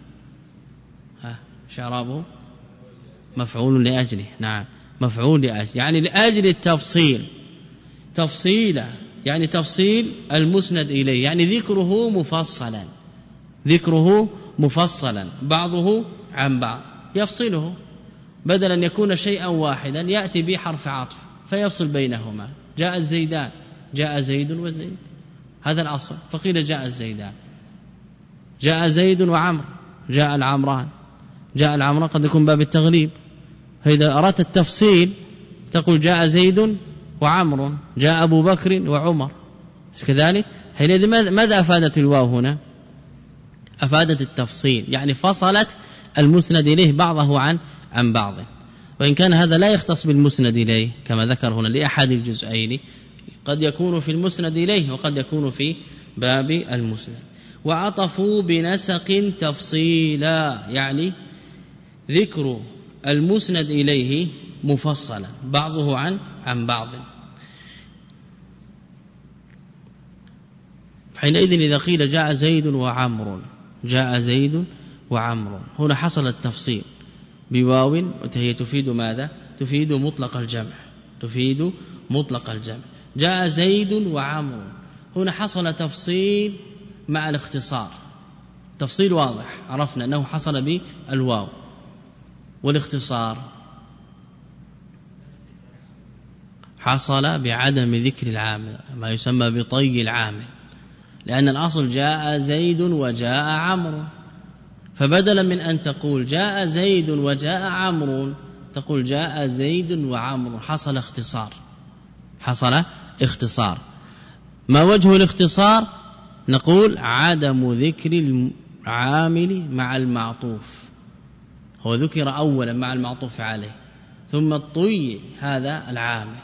ها شرابه مفعول لأجله. نعم، مفعول لأجله يعني لأجل التفصيل، تفصيلا يعني تفصيل المسند إليه، يعني ذكره مفصلا، ذكره مفصلا بعضه عن بعض، يفصله بدل أن يكون شيئا واحدا يأتي به حرف عطف فيفصل بينهما. جاء الزيدان، جاء زيد وزيد، هذا الأصل. فقيل جاء الزيدان، جاء زيد وعمر، جاء العمران، جاء العمران قد يكون باب التغليب. فإذا أردت التفصيل تقول جاء زيد وعمر، جاء أبو بكر وعمر، كذلك. حينئذ ماذا أفادت الواو هنا؟ أفادت التفصيل، يعني فصلت المسند إليه بعضه عن عن بعض. وإن كان هذا لا يختص بالمسند إليه كما ذكر هنا لأحد الجزئين، قد يكون في المسند إليه وقد يكون في باب المسند. وعطفوا بنسق تفصيلا يعني ذكر المسند إليه مفصلا بعضه عن عن بعض. حينئذ إذا قيل جاء زيد وعمر، جاء زيد وعمر، هنا حصل التفصيل بواو، وهي تفيد ماذا؟ تفيد مطلق الجمع، تفيد مطلق الجمع. جاء زيد وعمر، هنا حصل تفصيل مع الاختصار، تفصيل واضح، عرفنا أنه حصل بالواو. والاختصار حصل بعدم ذكر العامل، ما يسمى بطي العامل، لأن الأصل جاء زيد وجاء عمرو، فبدلا من أن تقول جاء زيد وجاء عمرو تقول جاء زيد وعمرو، حصل اختصار، حصل اختصار. ما وجه الاختصار؟ نقول عدم ذكر العامل مع المعطوف، هو ذكر أولا مع المعطوف عليه ثم الطي هذا العامل،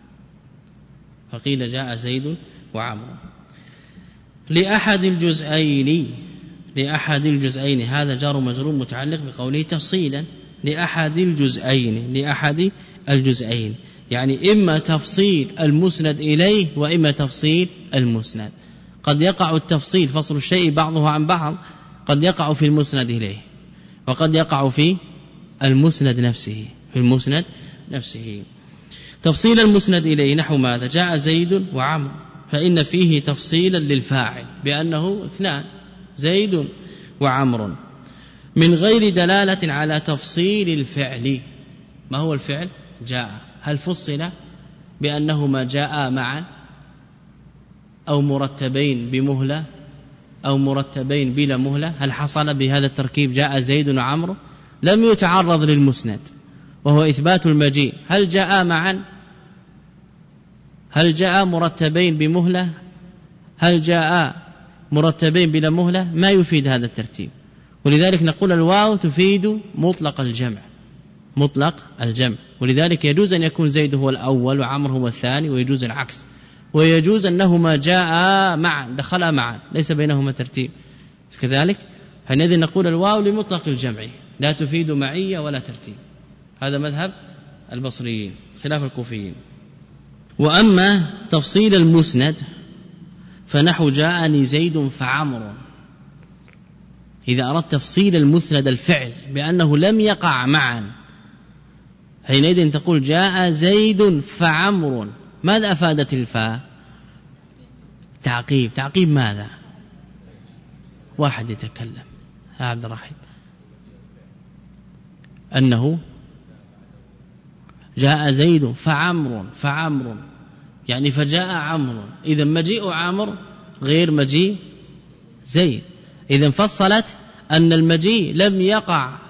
فقيل جاء زيد وعمرو. لأحد الجزئين، لأحد الجزئين هذا جار مجرور متعلق بقوله تفصيلا، لأحد الجزئين، لأحد الجزئين يعني إما تفصيل المسند إليه وإما تفصيل المسند. قد يقع التفصيل فصل الشيء بعضه عن بعض، قد يقع في المسند إليه وقد يقع في المسند نفسه، في المسند نفسه. تفصيل المسند إليه نحو ماذا؟ جاء زيد وعمر، فإن فيه تفصيلا للفاعل بأنه اثنان زيد وعمر، من غير دلالة على تفصيل الفعل. ما هو الفعل؟ جاء، هل فصل بأنهما جاء معا أو مرتبين بمهلة أو مرتبين بلا مهلة؟ هل حصل بهذا التركيب جاء زيد وعمر؟ لم يتعرض للمسند وهو إثبات المجيء. هل جاء معا؟ هل جاء مرتبين بمهلة؟ هل جاء مرتبين بلا مهلة ما يفيد هذا الترتيب. ولذلك نقول الواو تفيد مطلق الجمع، مطلق الجمع. ولذلك يجوز أن يكون زيد هو الأول وعمر هو الثاني، ويجوز العكس، ويجوز أنهما جاء معا دخلا معا ليس بينهما ترتيب كذلك. حينئذ نقول الواو لمطلق الجمع لا تفيد معية ولا ترتيب. هذا مذهب البصريين خلاف الكوفيين. وأما تفصيل المسند فنحو جاءني زيد فعمر. إذا أردت تفصيل المسند الفعل بأنه لم يقع معا حينئذ تقول جاء زيد فعمر. ماذا أفادت الفاء؟ تعقيب. تعقيب ماذا؟ واحد يتكلم عبد الرحيم أنه جاء زيد فعمر، فعمر يعني فجاء عمرو. إذا مجيء عمرو غير مجيء زيد. إذا فصلت أن المجيء لم يقع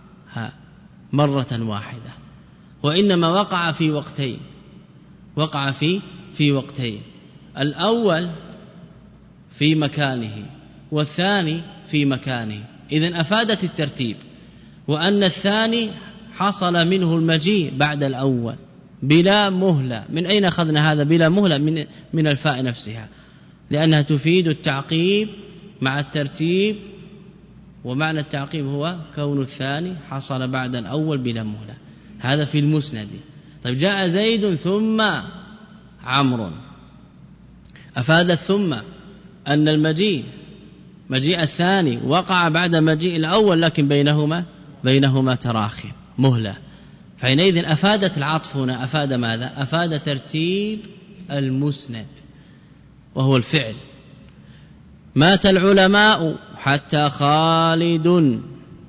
مرة واحدة، وإنما وقع في وقتين، وقع في في وقتين، الأول في مكانه والثاني في مكانه. إذن أفادت الترتيب، وأن الثاني حصل منه المجيء بعد الأول بلا مهلة. من أين أخذنا هذا بلا مهلة؟ من, من الفاء نفسها، لأنها تفيد التعقيب مع الترتيب، ومعنى التعقيب هو كون الثاني حصل بعد الأول بلا مهلة. هذا في المسند. طيب جاء زيد ثم عمرو، أفادت ثم أن المجيء مجيء الثاني وقع بعد مجيء الأول، لكن بينهما بينهما تراخي مهلة. فحينئذ أفادت العطف هنا أفاد ماذا؟ أفاد ترتيب المسند وهو الفعل. مات العلماء حتى خالد،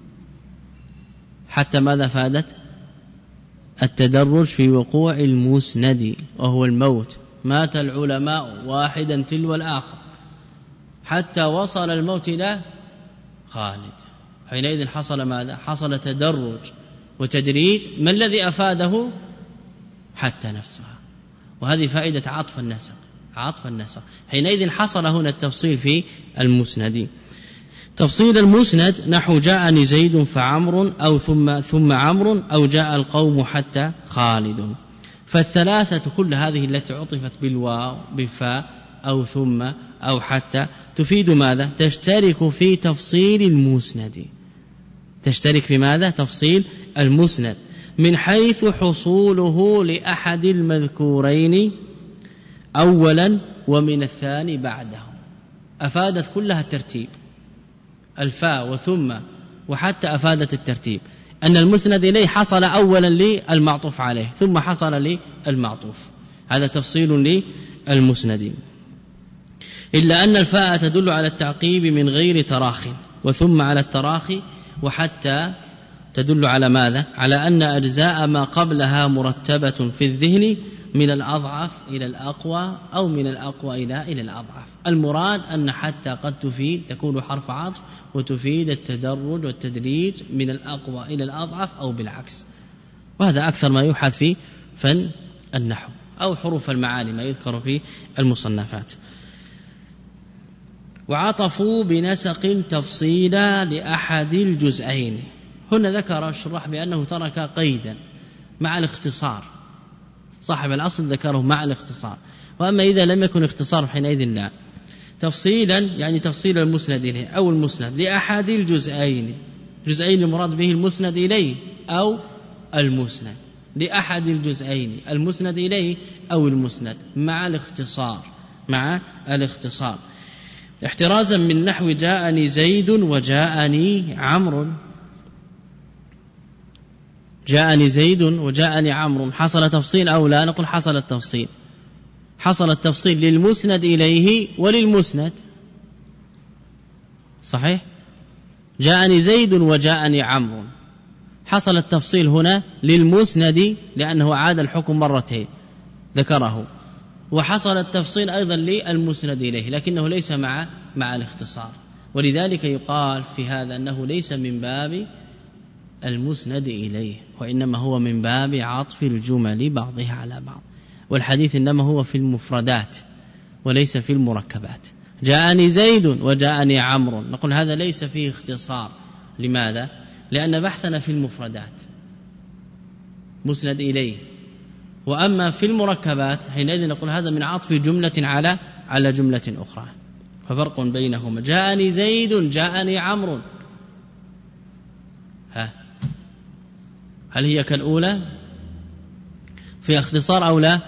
حتى ماذا فادت؟ التدرج في وقوع المسند وهو الموت. مات العلماء واحدا تلو الآخر حتى وصل الموت إلى خالد. حينئذ حصل ماذا؟ حصل تدرج وتدريج. ما الذي أفاده؟ حتى نفسها. وهذه فائدة عطف النسق، عطف النسق. حينئذ حصل هنا التفصيل في المسند. تفصيل المسند نحو جاءني زيد فعمر، أو ثم ثم عمرو، أو جاء القوم حتى خالد. فالثلاثة كل هذه التي عطفت بالواو بفاء أو ثم أو حتى تفيد ماذا؟ تشترك في تفصيل المسند. تشترك في ماذا؟ تفصيل المسند، من حيث حصوله لأحد المذكورين أولا ومن الثاني بعده. أفادت كلها الترتيب، الفاء وثم وحتى أفادت الترتيب، أن المسند إليه حصل أولا للمعطوف عليه ثم حصل للمعطوف. هذا تفصيل للمسند. إلا أن الفاء تدل على التعقيب من غير تراخ، وثم على التراخي، وحتى تدل على ماذا؟ على أن أجزاء ما قبلها مرتبة في الذهن من الأضعف إلى الأقوى، أو من الأقوى إلى إلى الأضعف. المراد أن حتى قد تفيد تكون حرف عطف وتفيد التدرج والتدريج من الأقوى إلى الأضعف أو بالعكس. وهذا أكثر ما يبحث في فن النحو أو حروف المعاني ما يذكر في المصنفات. وعطفوا بنسق تفصيلا لأحد الجزئين. هنا ذكر الشراح بأنه ترك قيدا مع الاختصار، صاحب الأصل ذكره مع الاختصار. وأما إذا لم يكن اختصار حينئذ لا. تفصيلا يعني تفصيل المسند إليه أو المسند لأحد الجزئين. جزئين المراد به المسند إليه أو المسند، لأحد الجزئين المسند إليه أو المسند، مع الاختصار، مع الاختصار احترازا من نحو جاءني زيد وجاءني عمرو. جاءني زيد وجاءني عمرو حصل تفصيل أو لا؟ نقول حصل التفصيل. حصل التفصيل للمسند إليه وللمسند، صحيح؟ جاءني زيد وجاءني عمرو، حصل التفصيل هنا للمسند لأنه عاد الحكم مرتين ذكره، وحصل التفصيل أيضا للمسند إليه لكنه ليس مع مع الاختصار. ولذلك يقال في هذا أنه ليس من باب المسند إليه، وإنما هو من باب عطف الجمل بعضها على بعض. والحديث إنما هو في المفردات وليس في المركبات، جاءني زيد وجاءني عمرو، نقول هذا ليس فيه اختصار. لماذا؟ لأن بحثنا في المفردات مسند إليه، وأما في المركبات حينئذ نقول هذا من عطف جملة على على جملة أخرى، ففرق بينهما. جاءني زيد جاءني عمرو، ها هل هي كالأولى فيها اختصار أو لا؟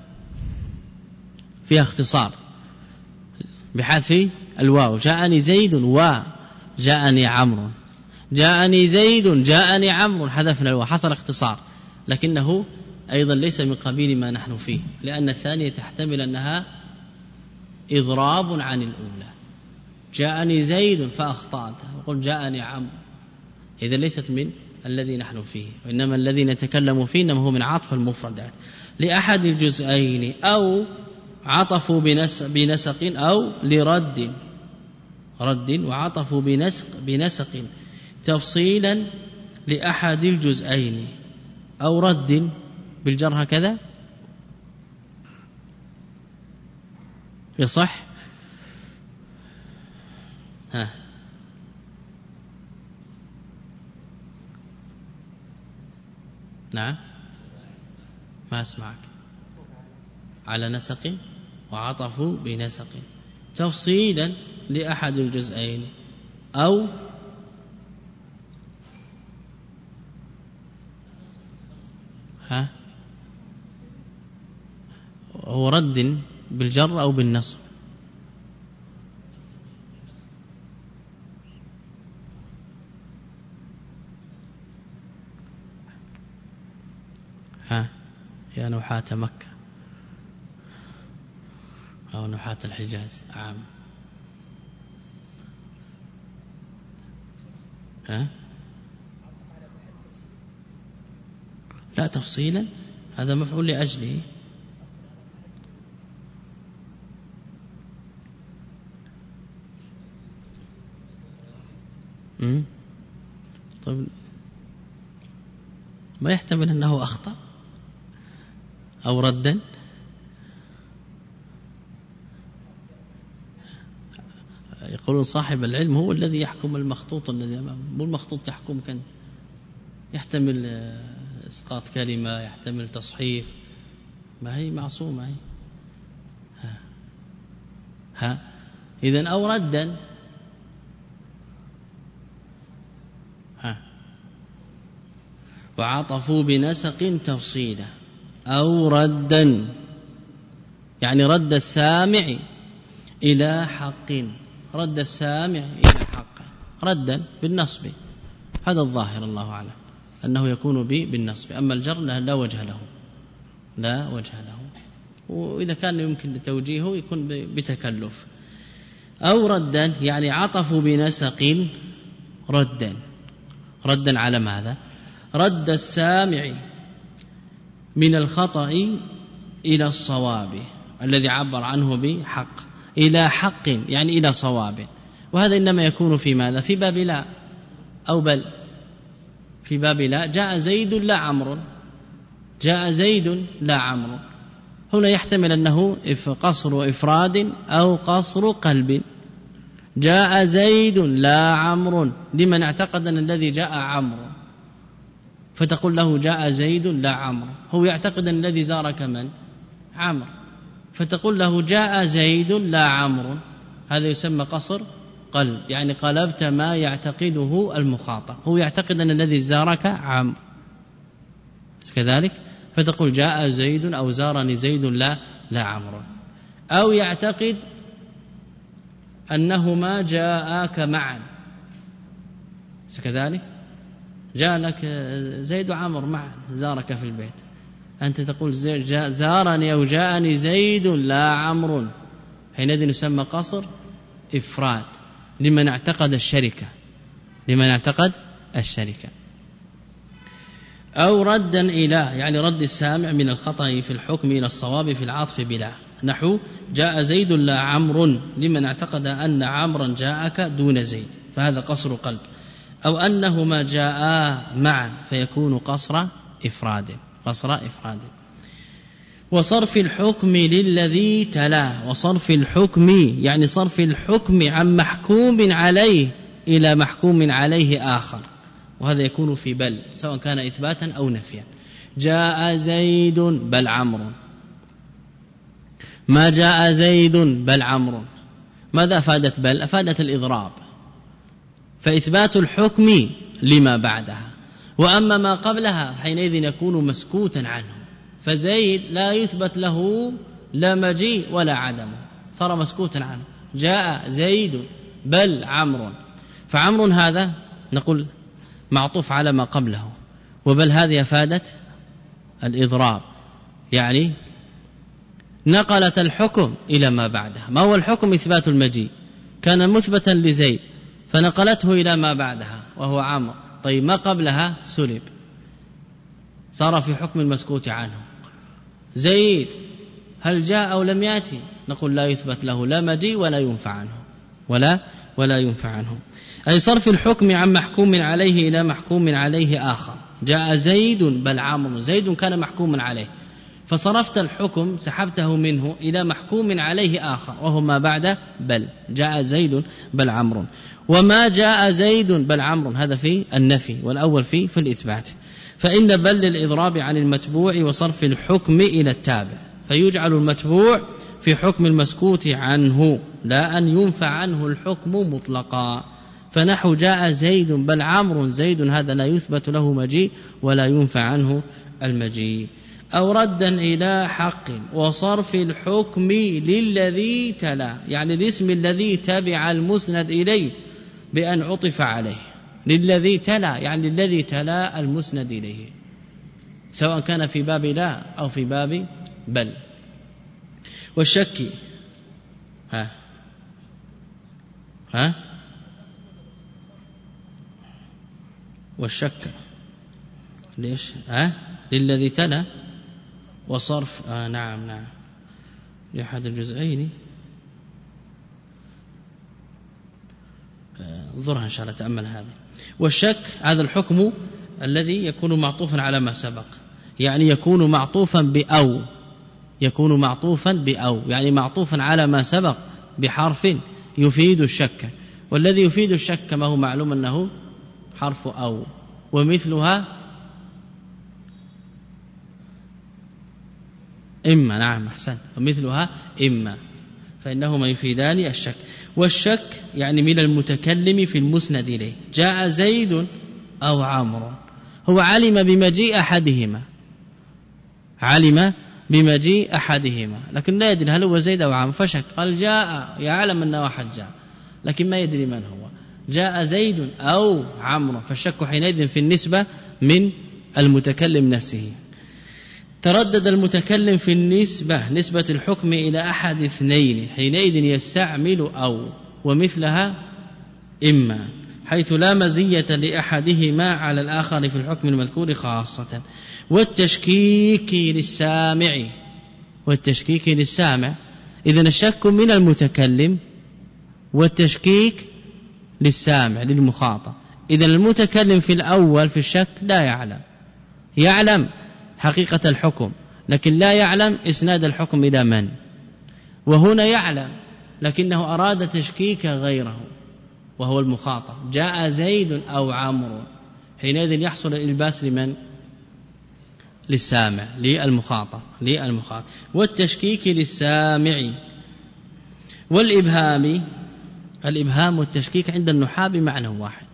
فيها اختصار بحذف الواو. جاءني زيد وجاءني عمرو، جاءني زيد جاءني عمرو، حذفنا الواو حصل اختصار، لكنه أيضا ليس من قبيل ما نحن فيه، لأن الثانية تحتمل أنها إضراب عن الأولى. جاءني زيد فأخطأت وقل جاءني عمرو، إذا ليست من الذي نحن فيه، وإنما الذي نتكلم فيه إنما هو من عطف المفردات لأحد الجزئين، أو عطفوا بنسق أو لرد رد وعطفوا بنسق بنسق تفصيلا لأحد الجزئين، أو رد بالجر هكذا يصح. ها نعم ما أسمعك. على نسق وعطفوا بنسق تفصيلا لأحد الجزئين، أو ها هو رد بالجر أو بالنصب. ها يا نحاة مكة أو نحاة الحجاز عام. ها لا تفصيلا، هذا مفعول لأجله. امم طيب ما يحتمل أنه أخطأ أو ردا. يقولون صاحب العلم هو الذي يحكم المخطوط الذي أمامه، مو المخطوط يحكم، كان يحتمل إسقاط كلمة، يحتمل تصحيف، ما هي معصومة هي. ها, ها. إذن أو ردا، ها وعطفوا بنسق تفصيلا، أو ردا يعني رد السامع إلى حق، رد السامع إلى حق ردا بالنصب، هذا الظاهر الله أعلم أنه يكون بالنصب. أما الجر لا وجه له، لا وجه له، وإذا كان يمكن توجيهه يكون بتكلف. أو ردا يعني عطفوا بنسق ردا، ردا على ماذا؟ رد السامع من الخطأ إلى الصواب الذي عبر عنه بحق، إلى حق يعني إلى صواب، وهذا إنما يكون في ماذا؟ في باب لا أو بل. في باب لا جاء زيد لا عمرو، جاء زيد لا عمرو، هنا يحتمل أنه قصر إفراد أو قصر قلب. جاء زيد لا عمرو لمن اعتقد أن الذي جاء عمرو، فتقول له جاء زيد لا عمرو، هو يعتقد أن الذي زارك من؟ عمرو، فتقول له جاء زيد لا عمرو، هذا يسمى قصر قلب، يعني قلبت ما يعتقده المخاطب، هو يعتقد أن الذي زارك عمرو كذلك، فتقول جاء زيد أو زارني زيد لا لا عمرو. أو يعتقد أنهما جاءك معا كذلك، جاء لك زيد وعمر معا زارك في البيت، أنت تقول زارني أو جاءني زيد لا عمرو، حينئذ يسمى قصر إفراد لمن اعتقد الشركة، لمن اعتقد الشركة. أو ردا إلى يعني رد السامع من الخطأ في الحكم إلى الصواب في العطف بلا، نحو جاء زيد لا عمرو لمن اعتقد أن عمرا جاءك دون زيد، فهذا قصر قلب. أو أنهما جاءا معا فيكون قصر إفراد، قصر إفراد. وصرف الحكم للذي تلاه. وصرف الحكم يعني صرف الحكم عن محكوم عليه إلى محكوم عليه آخر، وهذا يكون في بل سواء كان إثباتا أو نفيا. جاء زيد بل عمرو، ما جاء زيد بل عمرو. ماذا أفادت بل؟ أفادت الإضراب، فإثبات الحكم لما بعدها، وأما ما قبلها حينئذ يكون مسكوتا عنه. فزيد لا يثبت له لا مجيء ولا عدم، صار مسكوتا عنه. جاء زيد بل عمرو، فعمرو هذا نقول معطوف على ما قبله، وبل هذه أفادت الإضراب، يعني نقلت الحكم إلى ما بعدها. ما هو الحكم؟ إثبات المجيء، كان مثبتا لزيد فنقلته إلى ما بعدها وهو عمرو. طيب ما قبلها سلب، صار في حكم المسكوت عنه. زيد هل جاء أو لم يأتي؟ نقول لا يثبت له لا مجيء ولا ينفع عنه ولا ولا ينفع عنه. أي صرف الحكم عن محكوم عليه إلى محكوم عليه آخر. جاء زيد بل عمرو، زيد كان محكوما عليه فصرفت الحكم سحبته منه إلى محكوم عليه آخر وهو ما بعد بل. جاء زيد بل عمرو. وما جاء زيد بل عمرو هذا في النفي، والأول في في الإثبات. فإن بل للإضراب عن المتبوع وصرف الحكم إلى التابع، فيجعل المتبوع في حكم المسكوت عنه لا أن ينفع عنه الحكم مطلقا. فنحو جاء زيد بل عمرو، زيد هذا لا يثبت له مجيء ولا ينفع عنه المجيء. أو ردا إلى حق وصرف الحكم للذي تلا، يعني الاسم الذي تبع المسند إليه بأن عطف عليه. للذي تلا يعني الذي تلا المسند إليه، سواء كان في باب لا أو في باب بل. والشك ها ها والشك ليش ها للذي تلا وصرف آه نعم نعم لأحد الجزئين. انظرها إن شاء الله تأمل هذا. والشك هذا الحكم الذي يكون معطوفا على ما سبق، يعني يكون معطوفا بأو، يكون معطوفا بأو يعني معطوفا على ما سبق بحرف يفيد الشك. والذي يفيد الشك ما هو معلوم أنه حرف أو، ومثلها إما. نعم أحسنت، ومثلها إما، فإنهما يفيدان الشك. والشك يعني من المتكلم في المسند إليه. جاء زيد أو عمرو، هو علم بمجيء أحدهما، علم بمجيء أحدهما لكن لا يدري هل هو زيد أو عمرو، فشك قال جاء، يعلم أنه واحد جاء لكن ما يدري من هو. جاء زيد أو عمرو، فالشك حينئذ في النسبة من المتكلم نفسه. تردد المتكلم في النسبة، نسبة الحكم إلى أحد اثنين، حينئذ يستعمل أو ومثلها إما، حيث لا مزية لأحدهما على الآخر في الحكم المذكور خاصة. والتشكيك للسامع، والتشكيك للسامع إذن الشك من المتكلم والتشكيك للسامع للمخاطب. إذن المتكلم في الأول في الشك لا يعلم، يعلم حقيقة الحكم لكن لا يعلم إسناد الحكم إلى من، وهنا يعلم لكنه أراد تشكيك غيره وهو المخاطب. جاء زيد أو عمرو، حينئذ يحصل الإلباس لمن؟ للسامع، للمخاطب للمخاطب. والتشكيك للسامع. والإبهام، الإبهام والتشكيك عند النحاة بمعنى واحد،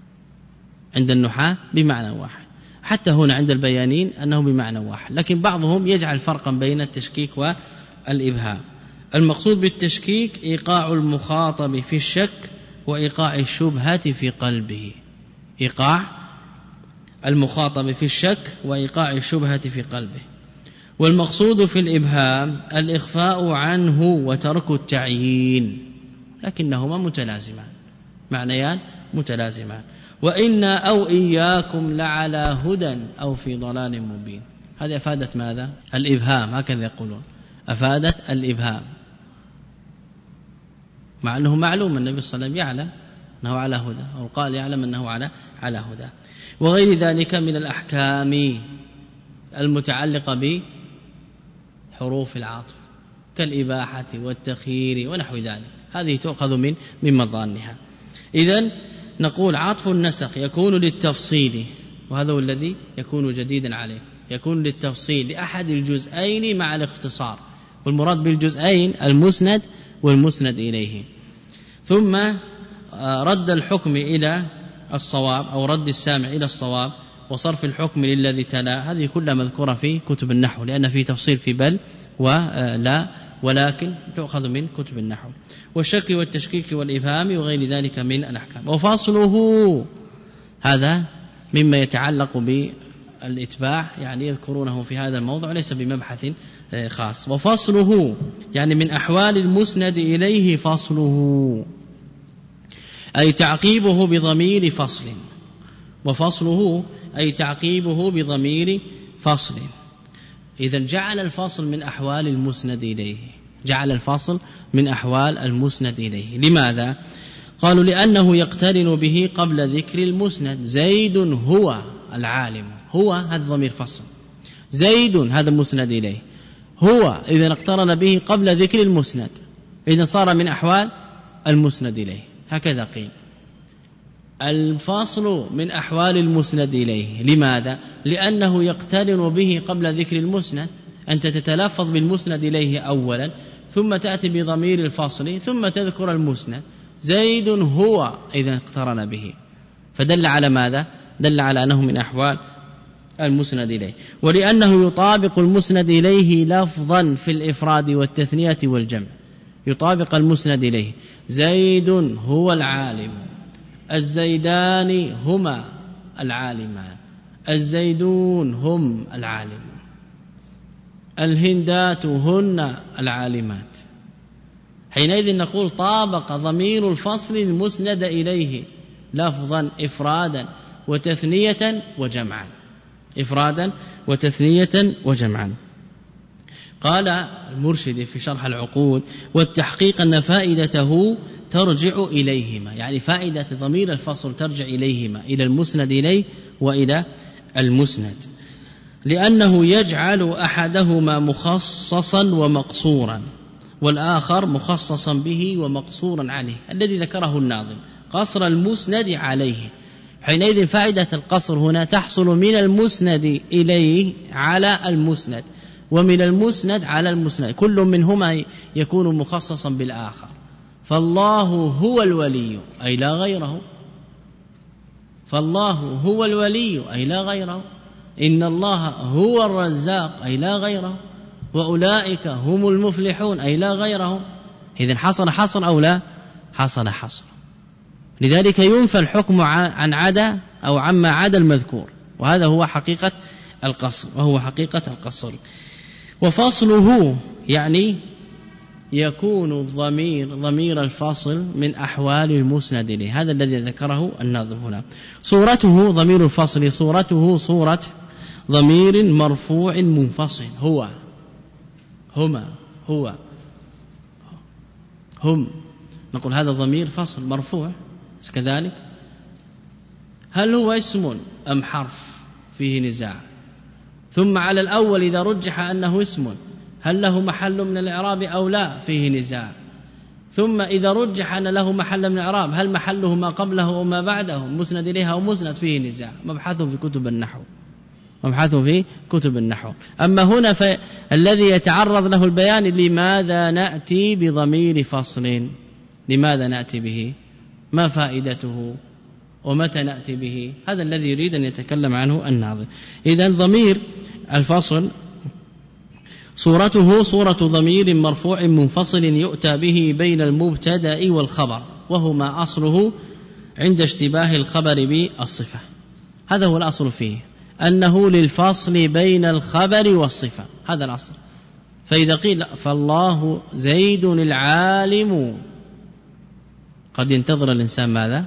عند النحاة بمعنى واحد، حتى هنا عند البيانين أنه بمعنى واحد، لكن بعضهم يجعل فرقا بين التشكيك والإبهام. المقصود بالتشكيك إيقاع المخاطب في الشك وإيقاع الشبهة في قلبه، إيقاع المخاطب في الشك وإيقاع الشبهة في قلبه. والمقصود في الإبهام الإخفاء عنه وترك التعيين، لكنهما متلازمان، معنيان متلازمان. وإنا أو إياكم لعلى هدى أو في ضلال مبين، هذه أفادت ماذا؟ الإبهام، هكذا يقولون، أفادت الإبهام، مع أنه معلوم النبي صلى الله عليه وسلم يعلم أنه على هدى، أو قال يعلم أنه على على هدى. وغير ذلك من الأحكام المتعلقة حروف العطف كالإباحة والتخيير ونحو ذلك، هذه تؤخذ من من مظانها. إذن نقول عطف النسخ يكون للتفصيل، وهذا هو الذي يكون جديدا عليك، يكون للتفصيل لأحد الجزئين مع الاختصار، والمراد بالجزئين المسند والمسند إليه. ثم رد الحكم إلى الصواب أو رد السامع إلى الصواب وصرف الحكم للذي تلا، هذه كلها مذكورة في كتب النحو، لأن في تفصيل في بل ولا ولكن تؤخذ من كتب النحو. والشك والتشكيك والإبهام وغير ذلك من الأحكام. وفصله هذا مما يتعلق بالإتباع، يعني يذكرونه في هذا الموضوع ليس بمبحث خاص. وفصله يعني من أحوال المسند إليه فصله، أي تعقيبه بضمير فصل. وفصله أي تعقيبه بضمير فصل. إذن جعل الفصل من أحوال المسند إليه، جعل الفصل من أحوال المسند إليه. لماذا؟ قالوا لأنه يقترن به قبل ذكر المسند. زيد هو العالم، هو هذا ضمير فصل، زيد هذا المسند إليه، هو إذا اقترن به قبل ذكر المسند إذا صار من أحوال المسند إليه. هكذا قيل الفاصل من أحوال المسند إليه. لماذا؟ لأنه يقترن به قبل ذكر المسند، أنت تتلفظ بالمسند إليه أولا ثم تأتي بضمير الفصل ثم تذكر المسند. زيد هو إذا اقترن به، فدل على ماذا؟ دل على أنه من أحوال المسند إليه. ولأنه يطابق المسند إليه لفظا في الإفراد والتثنية والجمع، يطابق المسند إليه. زيد هو العالم، الزيدان هما العالمان، الزيدون هم العالمون، الهندات هن العالمات. حينئذ نقول طابق ضمير الفصل المسند إليه لفظا إفرادا وتثنية وجمعا، إفرادا وتثنية وجمعا. قال المرشد في شرح العقود: والتحقيق أن فائدته ترجع إليهما، يعني فائدة ضمير الفصل ترجع إليهما، إلى المسند إليه وإلى المسند، لأنه يجعل أحدهما مخصصا ومقصورا والآخر مخصصا به ومقصورا عليه، الذي ذكره الناظم قصر المسند عليه. حينئذ فائدة القصر هنا تحصل من المسند إليه على المسند، ومن المسند على المسند، كل منهما يكون مخصصا بالآخر. فالله هو الولي أي لا غيره، فالله هو الولي أي لا غيره، إن الله هو الرزاق أي لا غيره، وأولئك هم المفلحون أي لا غيرهم. إذن حصل حصر أو لا؟ حصل حصر. لذلك ينفى الحكم عن عدا أو عما عدا المذكور، وهذا هو حقيقة القصر، وهو حقيقة القصر. وفصله يعني يكون الضمير ضمير الفصل من أحوال المسند إليه، هذا الذي ذكره الناظم هنا. صورته ضمير الفصل، صورته صورة ضمير مرفوع منفصل، هو هما هو هم، نقول هذا ضمير فصل مرفوع كذلك. هل هو اسم أم حرف؟ فيه نزاع. ثم على الأول إذا رجح أنه اسم هل له محل من الإعراب أو لا؟ فيه نزاع. ثم إذا رجح أن له محل من الإعراب هل محله ما قبله أو ما بعده، مسند إليها أو مسند؟ فيه نزاع، مبحث في كتب النحو، مبحث في كتب النحو. أما هنا فالذي يتعرض له البيان لماذا نأتي بضمير فصل، لماذا نأتي به، ما فائدته، ومتى نأتي به، هذا الذي يريد أن يتكلم عنه الناظم. إذن ضمير الفصل صورته صورة ضمير مرفوع منفصل يؤتى به بين المبتدأ والخبر، وهما أصله عند اشتباه الخبر بالصفة. هذا هو الأصل فيه، أنه للفصل بين الخبر والصفة، هذا الأصل. فإذا قيل فالله زيد العالم، قد ينتظر الإنسان ماذا؟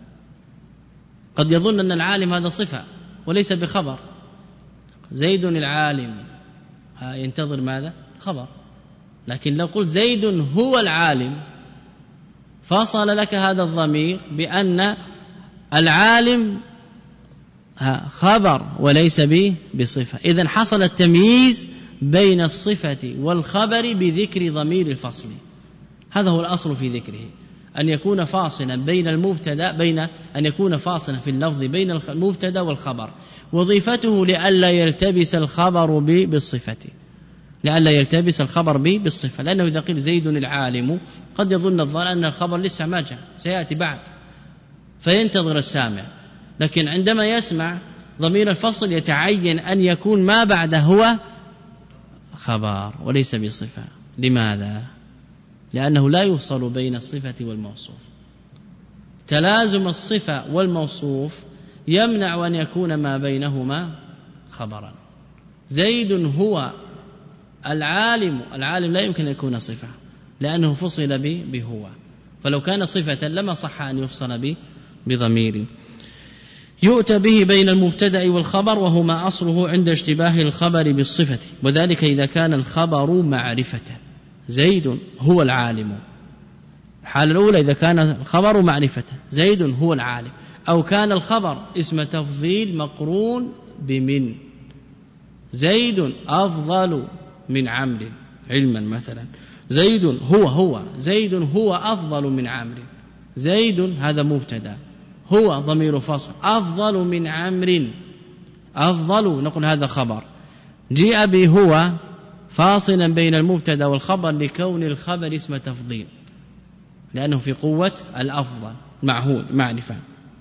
قد يظن أن العالم هذا صفة وليس بخبر. زيد العالم ينتظر ماذا؟ خبر. لكن لو قلت زيد هو العالم فصل لك هذا الضمير بأن العالم خبر وليس به بصفة. إذن حصل التمييز بين الصفة والخبر بذكر ضمير الفصل. هذا هو الأصل في ذكره، أن يكون فاصلا بين المبتدا بين أن يكون فاصلا في اللفظ بين المبتدا والخبر، وظيفته لئلا يلتبس الخبر بالصفة لئلا يلتبس الخبر بالصفة لأنه إذا قيل زيد العالم قد يظن الظن أن الخبر لسه ما جاء، سيأتي بعد، فينتظر السامع، لكن عندما يسمع ضمير الفصل يتعين أن يكون ما بعد هو خبر وليس بصفة. لماذا؟ لأنه لا يفصل بين الصفة والموصوف، تلازم الصفة والموصوف يمنع أن يكون ما بينهما خبرا. زيد هو العالم، العالم لا يمكن أن يكون صفة لأنه فصل بهو، فلو كان صفة لما صح أن يفصل به بضمير. يؤتى به بين المبتدأ والخبر وهما أصله عند اشتباه الخبر بالصفة، وذلك إذا كان الخبر معرفة. زيد هو العالم، الحالة الأولى إذا كان الخبر معرفة زيد هو العالم، أو كان الخبر اسم تفضيل مقرون بمن، زيد أفضل من عمرو علما مثلا، زيد هو هو زيد هو أفضل من عمرو، زيد هذا مبتدا، هو ضمير فصل، أفضل من عمرو، أفضل نقول هذا خبر، جيء به هو فاصلا بين المبتدا والخبر لكون الخبر اسم تفضيل لأنه في قوة الأفضل معهود معرفة.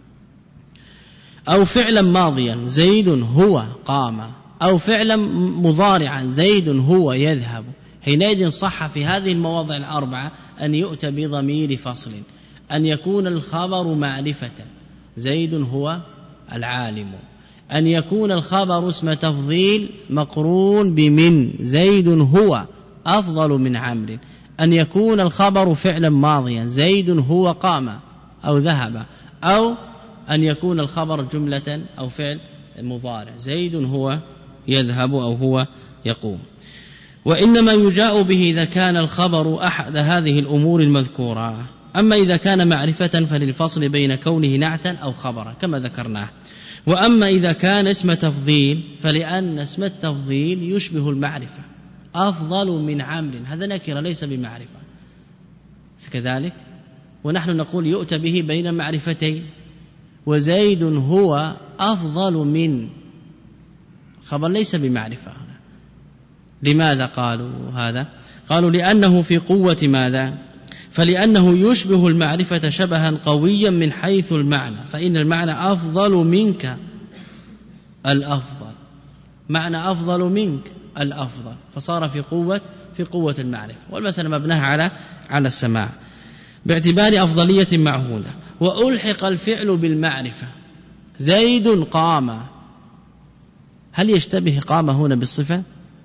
أو فعلا ماضيا زيد هو قام، أو فعلا مضارعا زيد هو يذهب، حينئذ صح في هذه المواضع الأربعة أن يؤتى بضمير فصل، أن يكون الخبر معرفة زيد هو العالم، أن يكون الخبر اسم تفضيل مقرون بمن زيد هو أفضل من عمرو، أن يكون الخبر فعلا ماضيا زيد هو قام أو ذهب، أو أن يكون الخبر جملة أو فعل مضارع زيد هو يذهب أو هو يقوم. وإنما يجاء به إذا كان الخبر أحد هذه الأمور المذكورة، أما إذا كان معرفة فللفصل بين كونه نعتا أو خبرا كما ذكرناه. وأما إذا كان اسم تفضيل فلأن اسم التفضيل يشبه المعرفة، أفضل من عمرو هذا نكرة ليس بمعرفة كذلك، ونحن نقول يؤتى به بين معرفتين، وزيد هو أفضل من خبر ليس بمعرفة. لماذا قالوا هذا؟ قالوا لأنه في قوة ماذا؟ فلأنه يشبه المعرفة شبها قويا من حيث المعنى، فإن المعنى أفضل منك الأفضل، معنى أفضل منك الأفضل، فصار في قوة في قوة المعرفة، والمسألة مبناها على على السماع باعتبار أفضلية معهودة. وألحق الفعل بالمعرفة زيد قام، هل يشتبه قام هنا بالصفة؟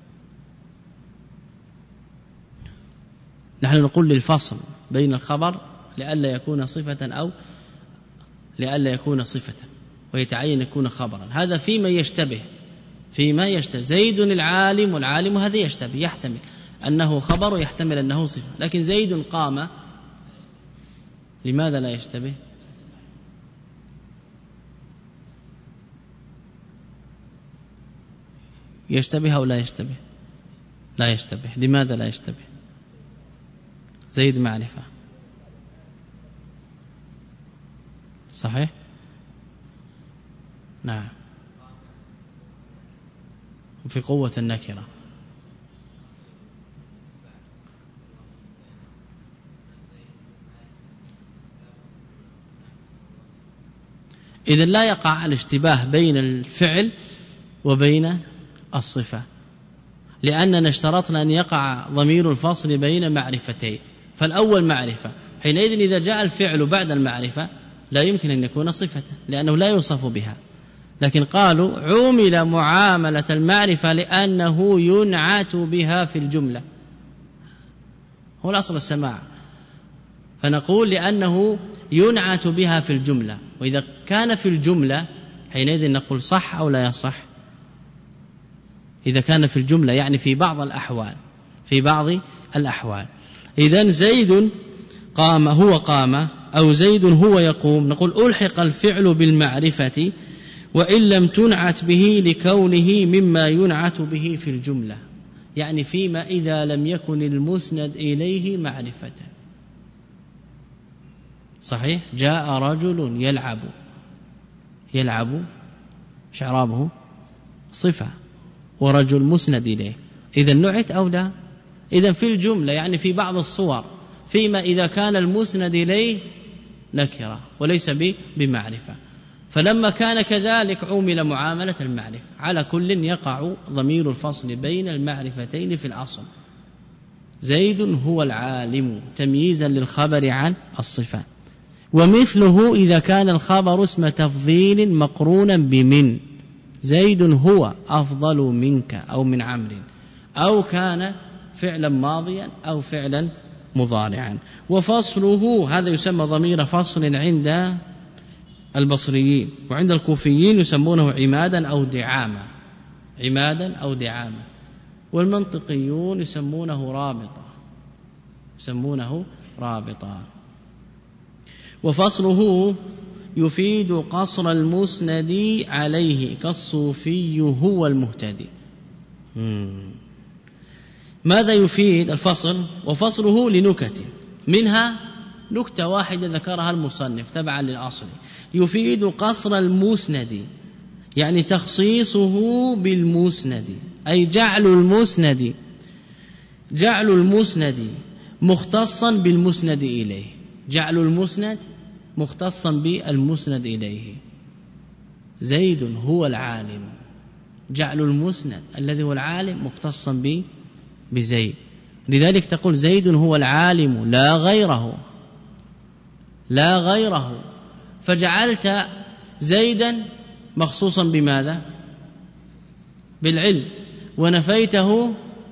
نحن نقول للفصل بين الخبر لئلا يكون صفة أو لئلا يكون صفة ويتعين يكون خبرا، هذا فيما يشتبه فيما يشتبه زيد العالم، والعالم هذا يشتبه يحتمل أنه خبر ويحتمل أنه صفة، لكن زيد قام لماذا لا يشتبه؟ يشتبه أو لا يشتبه؟ لا يشتبه. لماذا لا يشتبه؟ زيد معرفة صحيح؟ نعم، وفي قوة النكرة. إذن لا يقع الاشتباه بين الفعل وبين الصفة، لأننا اشترطنا أن يقع ضمير الفصل بين معرفتين، فالأول معرفة، حينئذ إذا جاء الفعل بعد المعرفة لا يمكن أن يكون صفة لأنه لا يوصف بها، لكن قالوا عُمل معاملة المعرفة لأنه ينعت بها في الجملة، هو الأصل السماع، فنقول لأنه ينعت بها في الجملة، وإذا كان في الجملة حينئذ نقول صح أو لا يصح. إذا كان في الجملة يعني في بعض الأحوال في بعض الأحوال إذن زيد قام هو قام أو زيد هو يقوم، نقول ألحق الفعل بالمعرفة وإن لم تنعت به لكونه مما ينعت به في الجملة، يعني فيما إذا لم يكن المسند إليه معرفة. صحيح؟ جاء رجل يلعب، يلعب إعرابه صفة ورجل مسند إليه، إذا نعت أو لا؟ إذا في الجملة يعني في بعض الصور فيما إذا كان المسند إليه نكرة وليس بمعرفة، فلما كان كذلك عُمل معاملة المعرفة. على كل يقع ضمير الفصل بين المعرفتين في الأصل. زيد هو العالم تمييزا للخبر عن الصفة. ومثله إذا كان الخبر اسم تفضيل مقرونا بمن، زيد هو أفضل منك أو من عمرو، أو كان فعلا ماضيا أو فعلا مضارعا. وفصله هذا يسمى ضمير فصل عند البصريين، وعند الكوفيين يسمونه عمادا أو دعاما، عمادا أو دعاما. والمنطقيون يسمونه رابطة، يسمونه رابطة. وفصله يفيد قصر المسند عليه كالصوفي هو المهتدي. ماذا يفيد الفصل؟ وفصله لنكت، منها نكتة واحدة ذكرها المصنف تبعا للأصل، يفيد قصر المسند يعني تخصيصه بالمسند، أي جعل المسند جعل المسند مختصا بالمسند إليه، جعل المسند مختصا بالمسند إليه. زيد هو العالم، جعل المسند الذي هو العالم مختصا بزيد، لذلك تقول زيد هو العالم لا غيره، لا غيره، فجعلت زيدا مخصوصا بماذا؟ بالعلم، ونفيته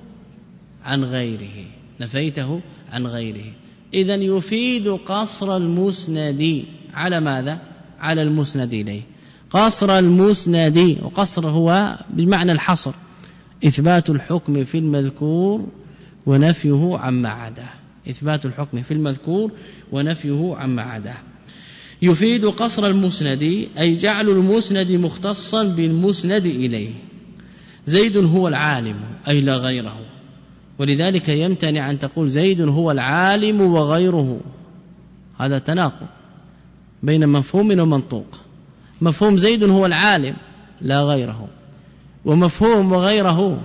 عن غيره، نفيته عن غيره. إذن يفيد قصر المسند على ماذا؟ على المسند إليه، قصر المسند. وقصر هو بمعنى الحصر، إثبات الحكم في المذكور ونفيه عما عداه، إثبات الحكم في المذكور ونفيه عما عداه. يفيد قصر المسند أي جعل المسند مختصا بالمسند إليه. زيد هو العالم أي لا غيره، ولذلك يمتنع أن تقول زيد هو العالم وغيره، هذا تناقض بين مفهوم ومنطوق. مفهوم زيد هو العالم لا غيره، ومفهوم وغيره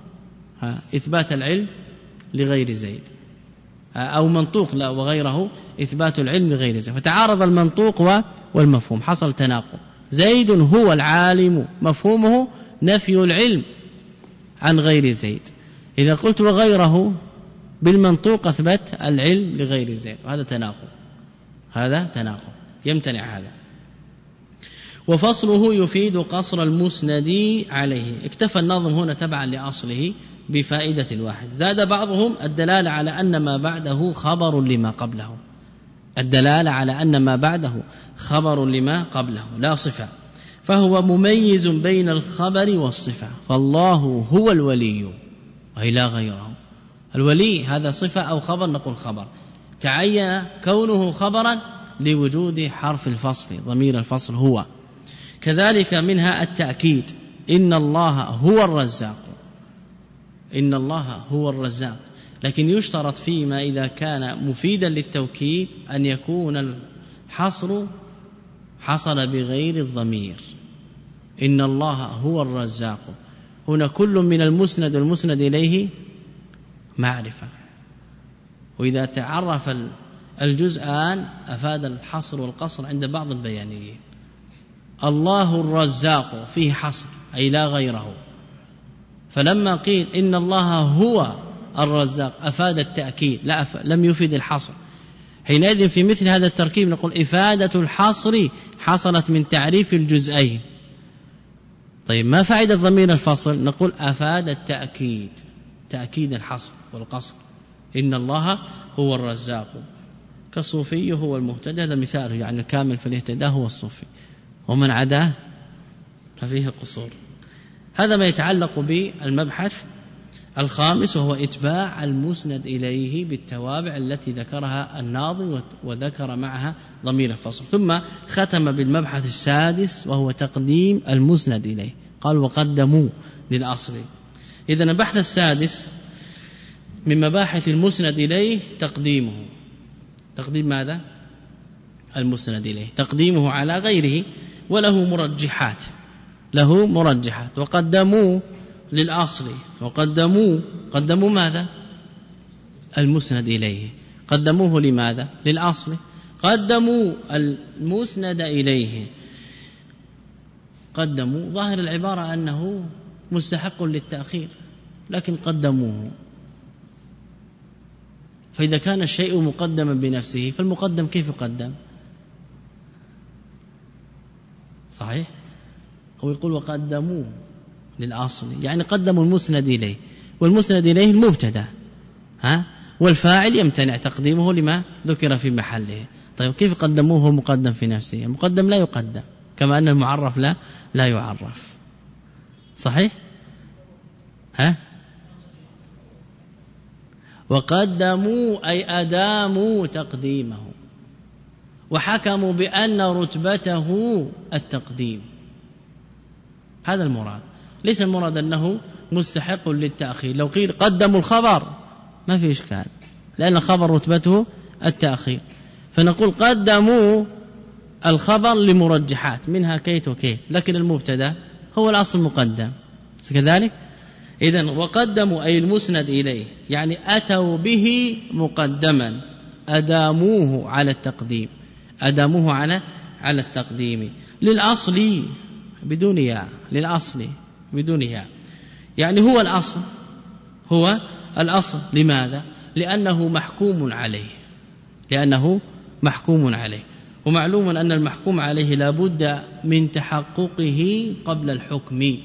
إثبات العلم لغير زيد، أو منطوق لا وغيره إثبات العلم لغير زيد، فتعارض المنطوق والمفهوم، حصل تناقض. زيد هو العالم مفهومه نفي العلم عن غير زيد، إذا قلت وغيره بالمنطوق أثبت العلم لغير زيد، وهذا تناقض، هذا تناقض يمتنع هذا. وفصله يفيد قصر المسند عليه. اكتفى الناظم هنا تبعا لأصله بفائدة الواحد. زاد بعضهم الدلالة على أن ما بعده خبر لما قبله، الدلالة على أن ما بعده خبر لما قبله لا صفة، فهو مميز بين الخبر والصفة. فالله هو الولي وهي لا غيره. الولي هذا صفة أو خبر؟ نقول خبر، تعين كونه خبرا لوجود حرف الفصل ضمير الفصل هو. كذلك منها التأكيد، إن الله هو الرزاق، إن الله هو الرزاق، لكن يشترط فيما إذا كان مفيدا للتوكيد أن يكون الحصر حصل بغير الضمير. إن الله هو الرزاق، هنا كل من المسند والمسند إليه معرفة، وإذا تعرف الجزءان أفاد الحصر والقصر عند بعض البيانيين. الله الرزاق فيه حصر أي لا غيره، فلما قيل إن الله هو الرزاق أفاد التأكيد لا أف... لم يفيد الحصر. حينئذ في مثل هذا التركيب نقول إفادة الحصر حصلت من تعريف الجزئين. طيب ما فائدة ضمير الفصل؟ نقول أفاد التأكيد، تأكيد الحصر والقصر. إن الله هو الرزاق، كالصوفي هو المهتدى، هذا مثاله، يعني الكامل في الاهتداء هو الصوفي، ومن عداه ففيه قصور. هذا ما يتعلق بالمبحث الخامس، وهو إتباع المسند إليه بالتوابع التي ذكرها الناظم وذكر معها ضمير الفصل. ثم ختم بالمبحث السادس، وهو تقديم المسند إليه. قال وقدموا للأصل، إذن البحث السادس من مباحث المسند إليه تقديمه. تقديم ماذا؟ المسند إليه، تقديمه على غيره، وله مرجحات، له مرجحات. وقدموا للأصل، وقدموا قدموا ماذا؟ المسند إليه. قدموه لماذا؟ للأصل. قدموا المسند إليه، قدموا ظاهر العبارة أنه مستحق للتأخير، لكن قدموه. فإذا كان الشيء مقدما بنفسه فالمقدم كيف يقدم؟ صحيح؟ هو يقول وقدموه للأصل، يعني قدموا المسند إليه، والمسند إليه المبتدا، ها، والفاعل يمتنع تقديمه لما ذكر في محله. طيب كيف قدموه مقدم في نفسه؟ المقدم لا يقدم، كما أن المعرف لا لا يعرف. صحيح؟ ها؟ وقدموا أي أداموا تقديمه، وحكموا بأن رتبته التقديم. هذا المراد، ليس المراد أنه مستحق للتأخير. لو قيل قدموا الخبر ما في إشكال، لأن الخبر رتبته التأخير، فنقول قدموا الخبر لمرجحات منها كيت وكيت، لكن المبتدا هو الأصل مقدم كذلك. إذن وقدموا أي المسند إليه، يعني أتوا به مقدما، أداموه على التقديم، أداموه على على التقديم. للأصل بدون ياء، للأصل بدون ياء، يعني هو الأصل، هو الأصل. لماذا؟ لأنه محكوم عليه، لأنه محكوم عليه. ومعلوم أن المحكوم عليه لا بد من تحققه قبل الحكم،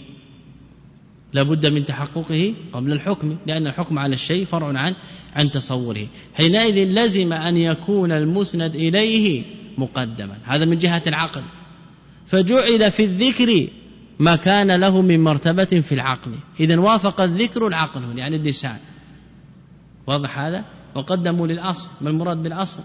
لا بد من تحققه قبل الحكم، لأن الحكم على الشيء فرع عن عن تصوره. حينئذ لزم أن يكون المسند إليه مقدما، هذا من جهة العقل. فجعل في الذكر ما كان له من مرتبة في العقل، إذن وافق الذكر العقل، يعني اللسان. واضح هذا؟ وقدموا للأصل. ما المراد بالأصل؟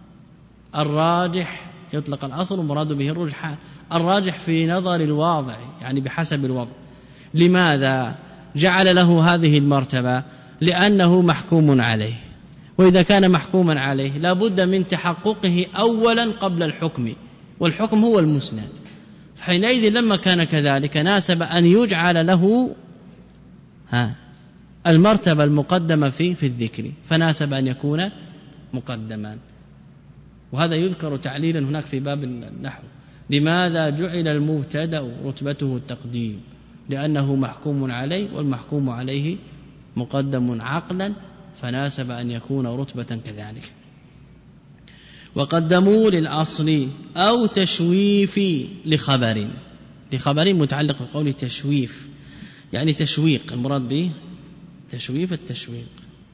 الراجح، يطلق الأصل ومراد به الرجحان. الراجح في نظر الواضع، يعني بحسب الوضع. لماذا جعل له هذه المرتبة؟ لأنه محكوم عليه، وإذا كان محكوما عليه لا بد من تحققه أولا قبل الحكم، والحكم هو المسند. فحينئذ لما كان كذلك ناسب أن يجعل له ها المرتبة المقدمة في في الذكر، فناسب أن يكون مقدما. وهذا يذكر تعليلا هناك في باب النحو. لماذا جعل المبتدأ رتبته التقديم؟ لأنه محكوم عليه، والمحكوم عليه مقدم عقلا، فناسب أن يكون رتبة كذلك. وقدموا للأصل أو تشويف لخبر، لخبر متعلق بقول تشويف، يعني تشويق، المراد به تشويف التشويق.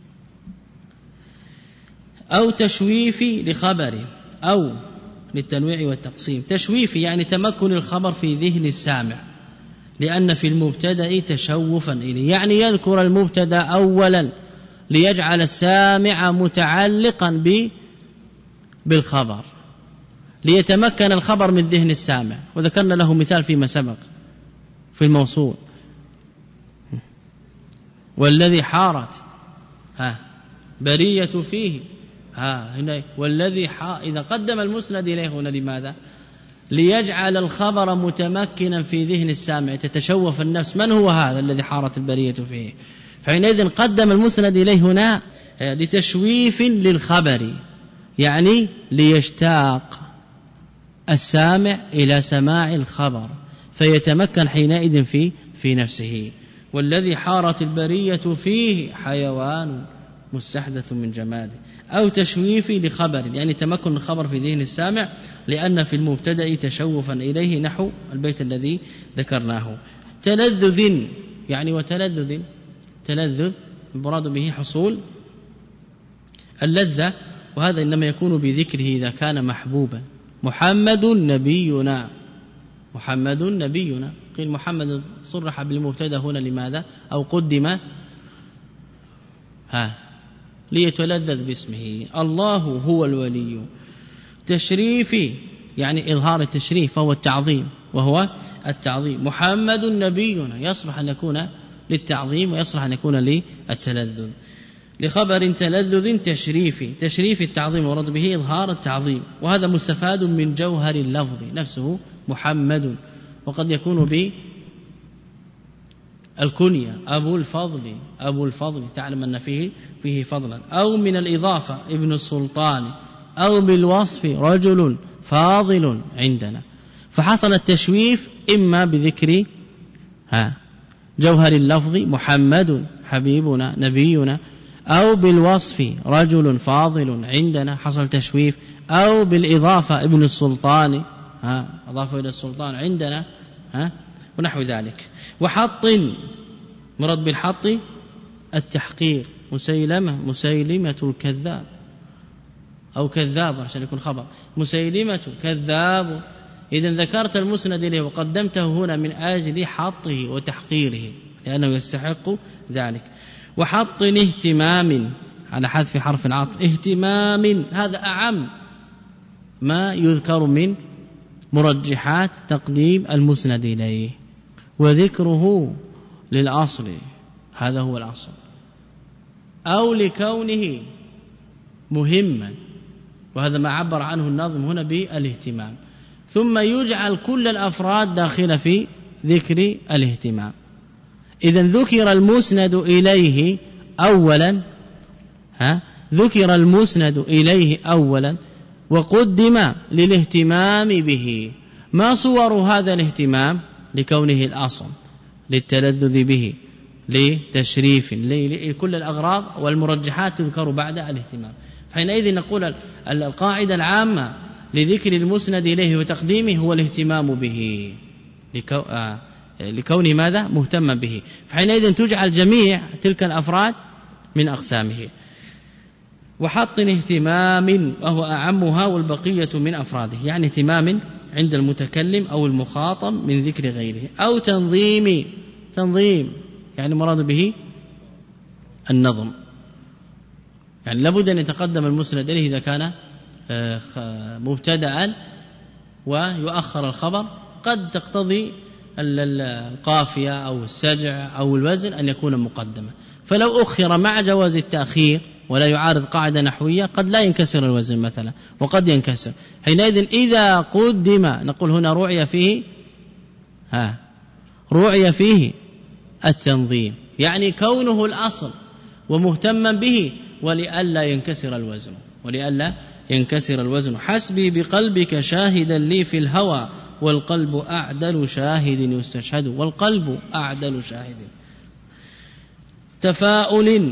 أو تشويف لخبر، أو للتنويع والتقسيم. تشويف يعني تمكن الخبر في ذهن السامع، لأن في المبتدأ تشوفا إليه، يعني يذكر المبتدأ أولا ليجعل السامع متعلقا ب بالخبر، ليتمكن الخبر من ذهن السامع. وذكرنا له مثال فيما سبق في الموصول، والذي حارت ها برية فيه ها هنا، والذي حا إذا قدم المسند إليه هنا لماذا؟ ليجعل الخبر متمكنا في ذهن السامع، تتشوف النفس من هو هذا الذي حارت البرية فيه. فحينئذ قدم المسند إليه هنا لتشويف للخبر، يعني ليشتاق السامع إلى سماع الخبر، فيتمكن حينئذ في في نفسه. والذي حارت البرية فيه حيوان مستحدث من جماده. أو تشويف لخبر، يعني تمكن الخبر في ذهن السامع، لأن في المبتدأ تشوفا إليه، نحو البيت الذي ذكرناه. تلذذ يعني وتلذذ، تلذذ المراد به حصول اللذة، وهذا إنما يكون بذكره إذا كان محبوبا. محمد نبينا، محمد نبينا، قيل محمد صرح بالمبتدأ هنا لماذا؟ أو قدم ها ليتلذذ باسمه. الله هو الولي. تشريفي يعني إظهار التشريف، فهو التعظيم، وهو التعظيم. محمد نبينا يصلح أن يكون للتعظيم ويصلح أن يكون للتلذذ. لخبر تلذذ تشريفي، تشريف التعظيم ورد به إظهار التعظيم، وهذا مستفاد من جوهر اللفظ نفسه محمد، وقد يكون ب الكنية أبو الفضل، أبو الفضل تعلم أن فيه فيه فضلا، أو من الإضافة ابن السلطان، أو بالوصف رجل فاضل عندنا. فحصل التشويف إما بذكر ها جوهر اللفظ محمد حبيبنا نبينا، أو بالوصف رجل فاضل عندنا حصل تشويف، أو بالإضافة ابن السلطان ها أضافه إلى السلطان عندنا ها ونحو ذلك. وحط مراد بالحط التحقير، مسيلمة مسيلمة الكذاب أو كذاب عشان يكون خبر، مسيلمة كذاب. إذن ذكرت المسند إليه وقدمته هنا من أجل حطه وتحقيره لأنه يستحق ذلك. وحط اهتمام على حذف حرف العطف، اهتمام هذا أعم ما يذكر من مرجحات تقديم المسند إليه، وذكره للأصل هذا هو الأصل، أو لكونه مهما، وهذا ما عبر عنه الناظم هنا بالاهتمام، ثم يجعل كل الأفراد داخلة في ذكر الاهتمام. إذن ذكر المسند إليه أولا ها ذكر المسند إليه أولا وقدم للاهتمام به. ما صور هذا الاهتمام؟ لكونه الأصل، للتلذذ به، لتشريف، لكل الأغراض والمرجحات تذكر بعد الاهتمام. فحينئذ نقول القاعدة العامة لذكر المسند إليه وتقديمه هو الاهتمام به لكو... آه... لكونه ماذا؟ مهتما به. فحينئذ تجعل جميع تلك الأفراد من أقسامه. وحط اهتمام وهو أعمها والبقية من أفراده، يعني اهتمام عند المتكلم أو المخاطب من ذكر غيره، أو تنظيم، تنظيم يعني مراد به النظم، يعني لابد أن يتقدم المسند إليه إذا كان مبتدأ ويؤخر الخبر، قد تقتضي القافية أو السجع أو الوزن أن يكون مقدما، فلو أخر مع جواز التأخير ولا يعارض قاعدة نحوية قد لا ينكسر الوزن مثلا وقد ينكسر. حينئذ إذا قدم نقول هنا رعي فيه ها رعي فيه التنظيم، يعني كونه الأصل ومهتما به ولئلا ينكسر الوزن، ولئلا ينكسر الوزن. حسبي بقلبك شاهدا لي في الهوى والقلب أعدل شاهد يستشهد، والقلب أعدل شاهد. تفاؤل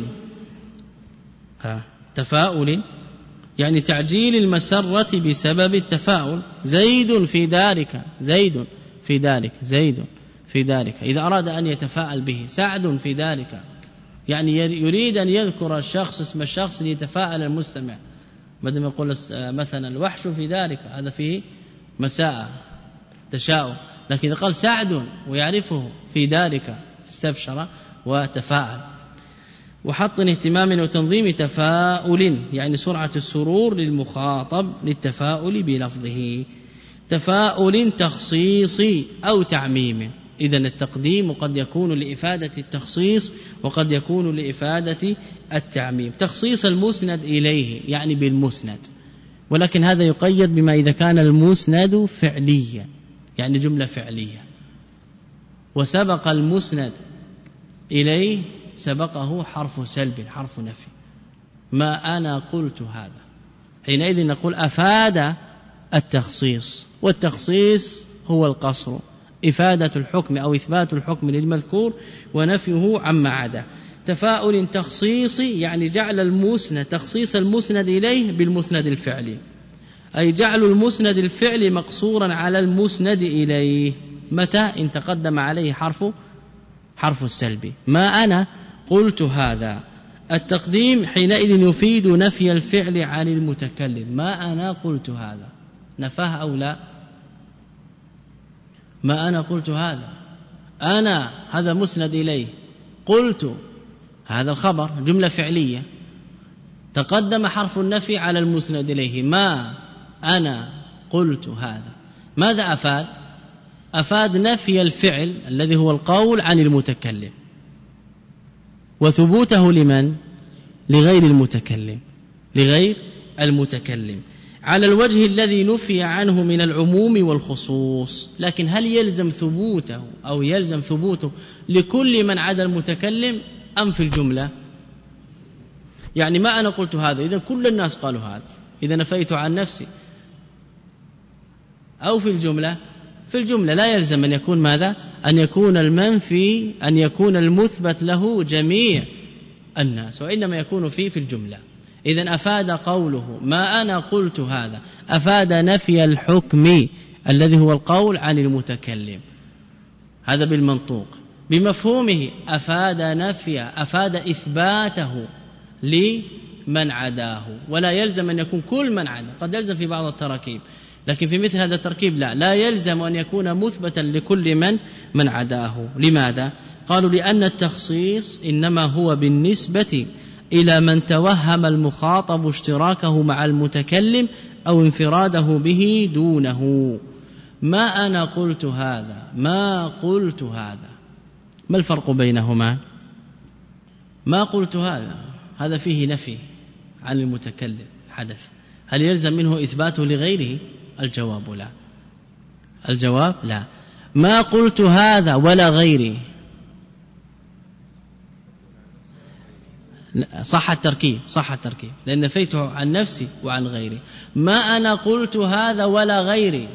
تفاؤل يعني تعجيل المسرة بسبب التفاؤل. زيد في دارك، زيد في دارك، زيد في دارك إذا أراد أن يتفاءل به. سعد في دارك يعني يريد أن يذكر الشخص اسم الشخص ليتفاءل المستمع، بدل ما يقول مثلا الوحش في دارك هذا فيه مساء تشاؤم، لكن إذا قال سعد ويعرفه في دارك استبشر وتفاءل. وحط اهتمام وتنظيم تفاؤل يعني سرعة السرور للمخاطب للتفاؤل بلفظه. تفاؤل تخصيصي أو تعميم، إذن التقديم قد يكون لإفادة التخصيص وقد يكون لإفادة التعميم. تخصيص المسند إليه يعني بالمسند، ولكن هذا يقيد بما إذا كان المسند فعليا يعني جملة فعلية، وسبق المسند إليه سبقه حرف سلب حرف نفي، ما أنا قلت هذا، حينئذ نقول أفاد التخصيص، والتخصيص هو القصر، إفادة الحكم أو إثبات الحكم للمذكور ونفيه عما عدا. تفاؤل تخصيصي يعني جعل المسند تخصيص المسند إليه بالمسند الفعلي، أي جعل المسند الفعلي مقصورا على المسند إليه. متى؟ إن تقدم عليه حرف حرف السلبي، ما أنا قلت هذا. التقديم حينئذ يفيد نفي الفعل عن المتكلم، ما أنا قلت هذا، نفاه أو لا؟ ما أنا قلت هذا، أنا هذا مسند إليه، قلت هذا الخبر جملة فعلية، تقدم حرف النفي على المسند إليه، ما أنا قلت هذا. ماذا أفاد؟ أفاد نفي الفعل الذي هو القول عن المتكلم، وثبوته لمن؟ لغير المتكلم، لغير المتكلم على الوجه الذي نفي عنه من العموم والخصوص. لكن هل يلزم ثبوته أو يلزم ثبوته لكل من عدا المتكلم أم في الجملة؟ يعني ما أنا قلت هذا إذن كل الناس قالوا هذا، إذا نفيت عن نفسي، أو في الجملة؟ في الجملة لا يلزم أن يكون ماذا؟ أن يكون المنفي أن يكون المثبت له جميع الناس، وإنما يكون فيه في الجملة. إذن أفاد قوله ما أنا قلت هذا أفاد نفي الحكم الذي هو القول عن المتكلم، هذا بالمنطوق. بمفهومه أفاد نفي أفاد إثباته لمن عداه، ولا يلزم أن يكون كل من عدا، قد يلزم في بعض التراكيب، لكن في مثل هذا التركيب لا لا يلزم أن يكون مثبتا لكل من من عداه. لماذا؟ قالوا لأن التخصيص إنما هو بالنسبة إلى من توهم المخاطب اشتراكه مع المتكلم أو انفراده به دونه. ما أنا قلت هذا ما قلت هذا، ما الفرق بينهما؟ ما قلت هذا هذا فيه نفي عن المتكلم حدث، هل يلزم منه إثباته لغيره؟ الجواب لا، الجواب لا. ما قلت هذا ولا غيري، صح التركيب صح التركيب لأن نفيته عن نفسي وعن غيري. ما أنا قلت هذا ولا غيري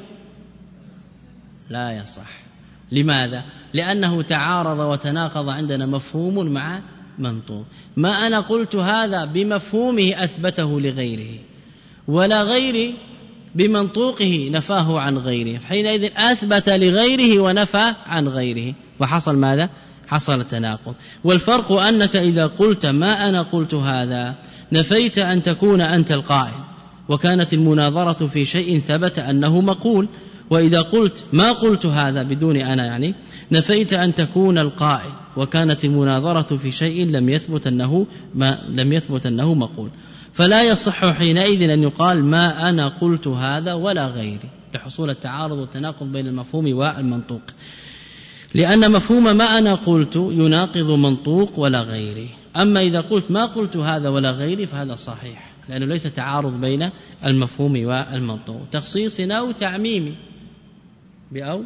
لا يصح. لماذا؟ لأنه تعارض وتناقض عندنا مفهوم مع منطوق. ما أنا قلت هذا بمفهومه أثبته لغيره، ولا غيري بمنطوقه نفاه عن غيره، فحينئذ أثبت لغيره ونفى عن غيره، وحصل ماذا؟ حصل التناقض. والفرق أنك إذا قلت ما أنا قلت هذا نفيت أن تكون أنت القائل، وكانت المناظرة في شيء ثبت أنه مقول. وإذا قلت ما قلت هذا بدون أنا يعني نفيت أن تكون القائل، وكانت المناظرة في شيء لم يثبت أنه ما لم يثبت أنه مقول. فلا يصح حينئذ أن يقال ما أنا قلت هذا ولا غيري، لحصول التعارض والتناقض بين المفهوم والمنطوق، لأن مفهوم ما أنا قلت يناقض منطوق ولا غيري. أما إذا قلت ما قلت هذا ولا غيري فهذا صحيح، لأنه ليس تعارض بين المفهوم والمنطوق. تخصيص أو تعميم بأو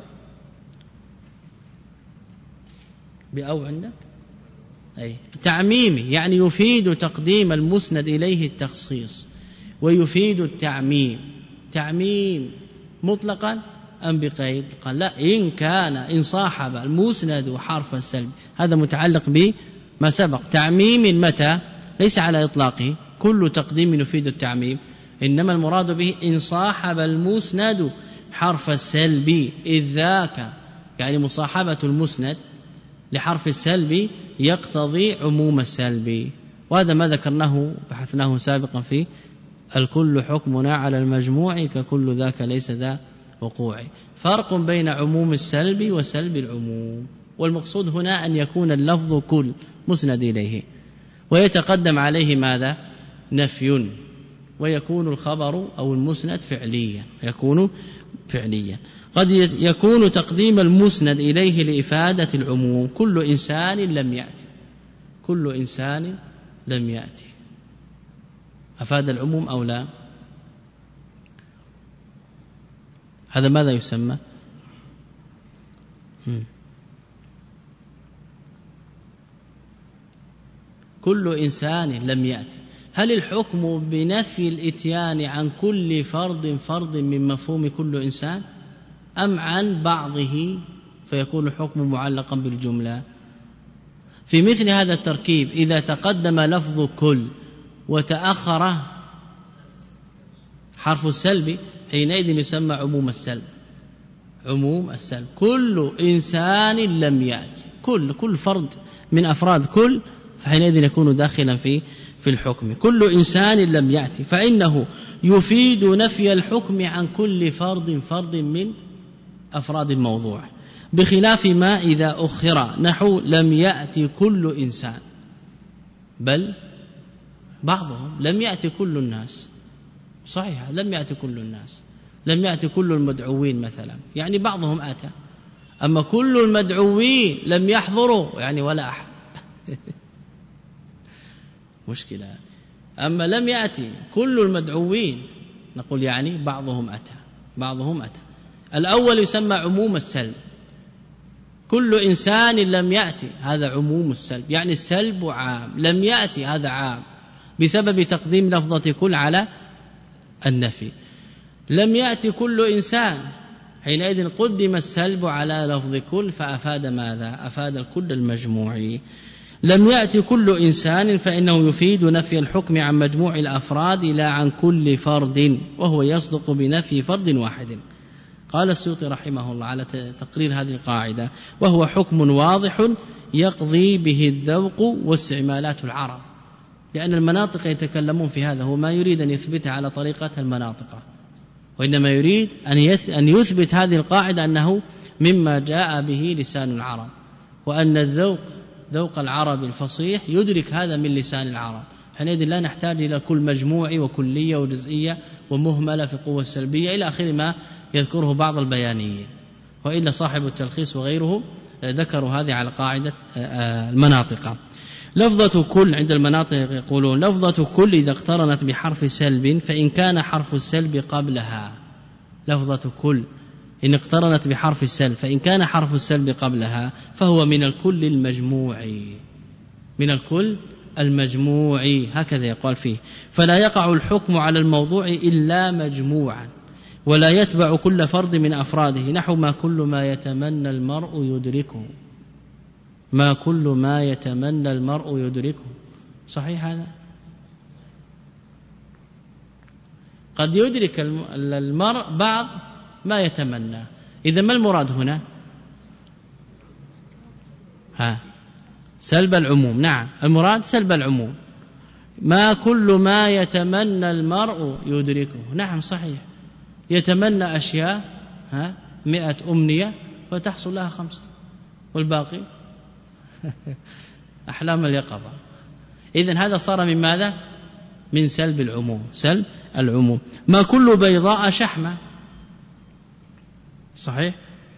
بأو عندك أي تعميم، يعني يفيد تقديم المسند إليه التخصيص، ويفيد التعميم. تعميم مطلقا أم بقيد؟ قال لا، إن كان إن صاحب المسند حرف السلب، هذا متعلق بما سبق. تعميم متى؟ ليس على إطلاقه، كل تقديم يفيد التعميم، إنما المراد به إن صاحب المسند حرف السلب، إذ ذاك يعني مصاحبة المسند لحرف السلب يقتضي عموم السلب. وهذا ما ذكرناه بحثناه سابقا في الكل حكمنا على المجموع ككل ذاك ليس ذا وقوع. فرق بين عموم السلب وسلب العموم، والمقصود هنا أن يكون اللفظ كل مسند إليه ويتقدم عليه ماذا؟ نفي، ويكون الخبر أو المسند فعليا، يكون فعليا. قد يكون تقديم المسند إليه لإفادة العموم، كل إنسان لم يأتي، كل إنسان لم يأتي، أفاد العموم أو لا؟ هذا ماذا يسمى؟ كل إنسان لم يأتي. هل الحكم بنفي الإتيان عن كل فرد فرد من مفهوم كل إنسان، أم عن بعضه فيكون الحكم معلقا بالجملة؟ في مثل هذا التركيب إذا تقدم لفظ كل وتأخر حرف السلب حينئذ يسمى عموم السلب، عموم السلب. كل إنسان لم يأتي، كل كل فرد من أفراد كل، فحينئذ يكون داخلا في في الحكم. كل إنسان لم يأتي فإنه يفيد نفي الحكم عن كل فرد فرد من أفراد الموضوع، بخلاف ما إذا أخر نحو لم يأتي كل إنسان، بل بعضهم. لم يأتي كل الناس، صحيح لم يأتي كل الناس، لم يأتي كل المدعوين مثلا، يعني بعضهم أتى. أما كل المدعوين لم يحضروا يعني ولا أحد مشكلة. أما لم يأتي كل المدعوين نقول يعني بعضهم أتى بعضهم أتى. الأول يسمى عموم السلب، كل إنسان لم يأتي هذا عموم السلب، يعني السلب عام، لم يأتي هذا عام بسبب تقديم لفظة كل على النفي. لم يأتي كل إنسان، حينئذ قدم السلب على لفظ كل فأفاد ماذا؟ أفاد الكل المجموعي. لم يأتي كل إنسان فإنه يفيد نفي الحكم عن مجموع الأفراد لا عن كل فرد، وهو يصدق بنفي فرد واحد. قال السيوطي رحمه الله على تقرير هذه القاعدة: وهو حكم واضح يقضي به الذوق واستعمالات العرب، لأن المناطق يتكلمون في هذا، هو ما يريد أن يثبتها على طريقة المناطق، وإنما يريد أن يثبت هذه القاعدة أنه مما جاء به لسان العرب، وأن الذوق ذوق العرب الفصيح يدرك هذا من لسان العرب. حينئذ لا نحتاج إلى كل مجموع وكلية وجزئية ومهملة في قوة السلبية إلى آخر ما يذكره بعض البيانيين، وإلا صاحب التلخيص وغيره ذكروا هذه على قاعدة المناطق. لفظة كل عند المناطق يقولون لفظة كل إذا اقترنت بحرف سلب فإن كان حرف السلب قبلها. لفظة كل إن اقترنت بحرف السلب فإن كان حرف السلب قبلها فهو من الكل المجموعي، من الكل المجموعي، هكذا يقال فيه. فلا يقع الحكم على الموضوع إلا مجموعا، ولا يتبع كل فرد من أفراده، نحو ما كل ما يتمنى المرء يدركه. ما كل ما يتمنى المرء يدركه، صحيح هذا؟ قد يدرك المرء بعض ما يتمنى. إذا ما المراد هنا؟ ها سلب العموم. نعم المراد سلب العموم. ما كل ما يتمنى المرء يدركه، نعم صحيح، يتمنى أشياء ها مئة أمنية فتحصل لها خمسة والباقي أحلام اليقظة. إذن هذا صار من ماذا؟ من سلب العموم. سلب العموم. ما كل بيضاء شحمة، صحيح،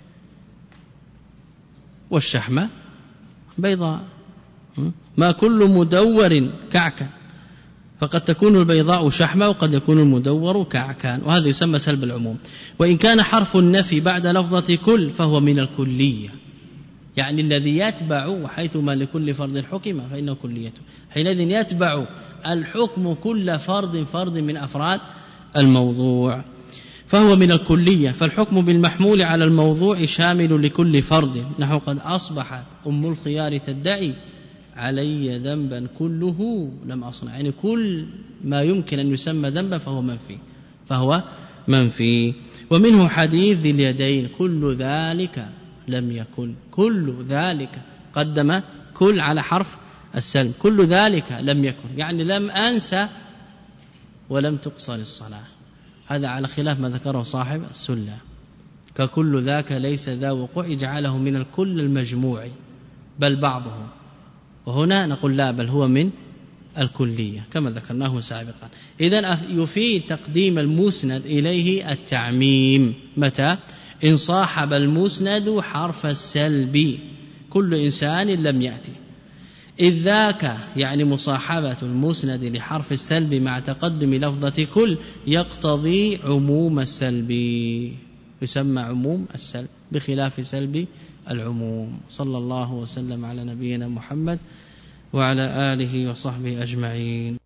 والشحمة بيضاء. ما كل مدور كعكا، فقد تكون البيضاء شحمة وقد يكون المدور كعكان، وهذا يسمى سلب العموم. وإن كان حرف النفي بعد لفظة كل فهو من الكلية، يعني الذي يتبع وحيثما لكل فرد حكم فإنه كليته، حينئذ يتبع الحكم كل فرد فرد من أفراد الموضوع، فهو من الكلية. فالحكم بالمحمول على الموضوع شامل لكل فرد، نحو قد أصبحت أم الخيار تدعي علي ذنبا كله لم أصنع، يعني كل ما يمكن أن يسمى ذنبا فهو منفي فهو منفي. ومنه حديث ذي اليدين كل ذلك لم يكن، كل ذلك قدم كل على حرف السلب، كل ذلك لم يكن يعني لم أنسى ولم تقصر الصلاة، هذا على خلاف ما ذكره صاحب السلة. ككل ذاك ليس ذا وقوع جعله من الكل المجموع بل بعضه، وهنا نقول لا بل هو من الكلية كما ذكرناه سابقا. إذن يفيد تقديم المسند إليه التعميم متى؟ إن صاحب المسند حرف السلب كل إنسان لم يأتي، إذ ذاك يعني مصاحبة المسند لحرف السلب مع تقدم لفظة كل يقتضي عموم السلب، يسمى عموم السلب بخلاف سلب العموم. صلى الله وسلم على نبينا محمد وعلى آله وصحبه أجمعين.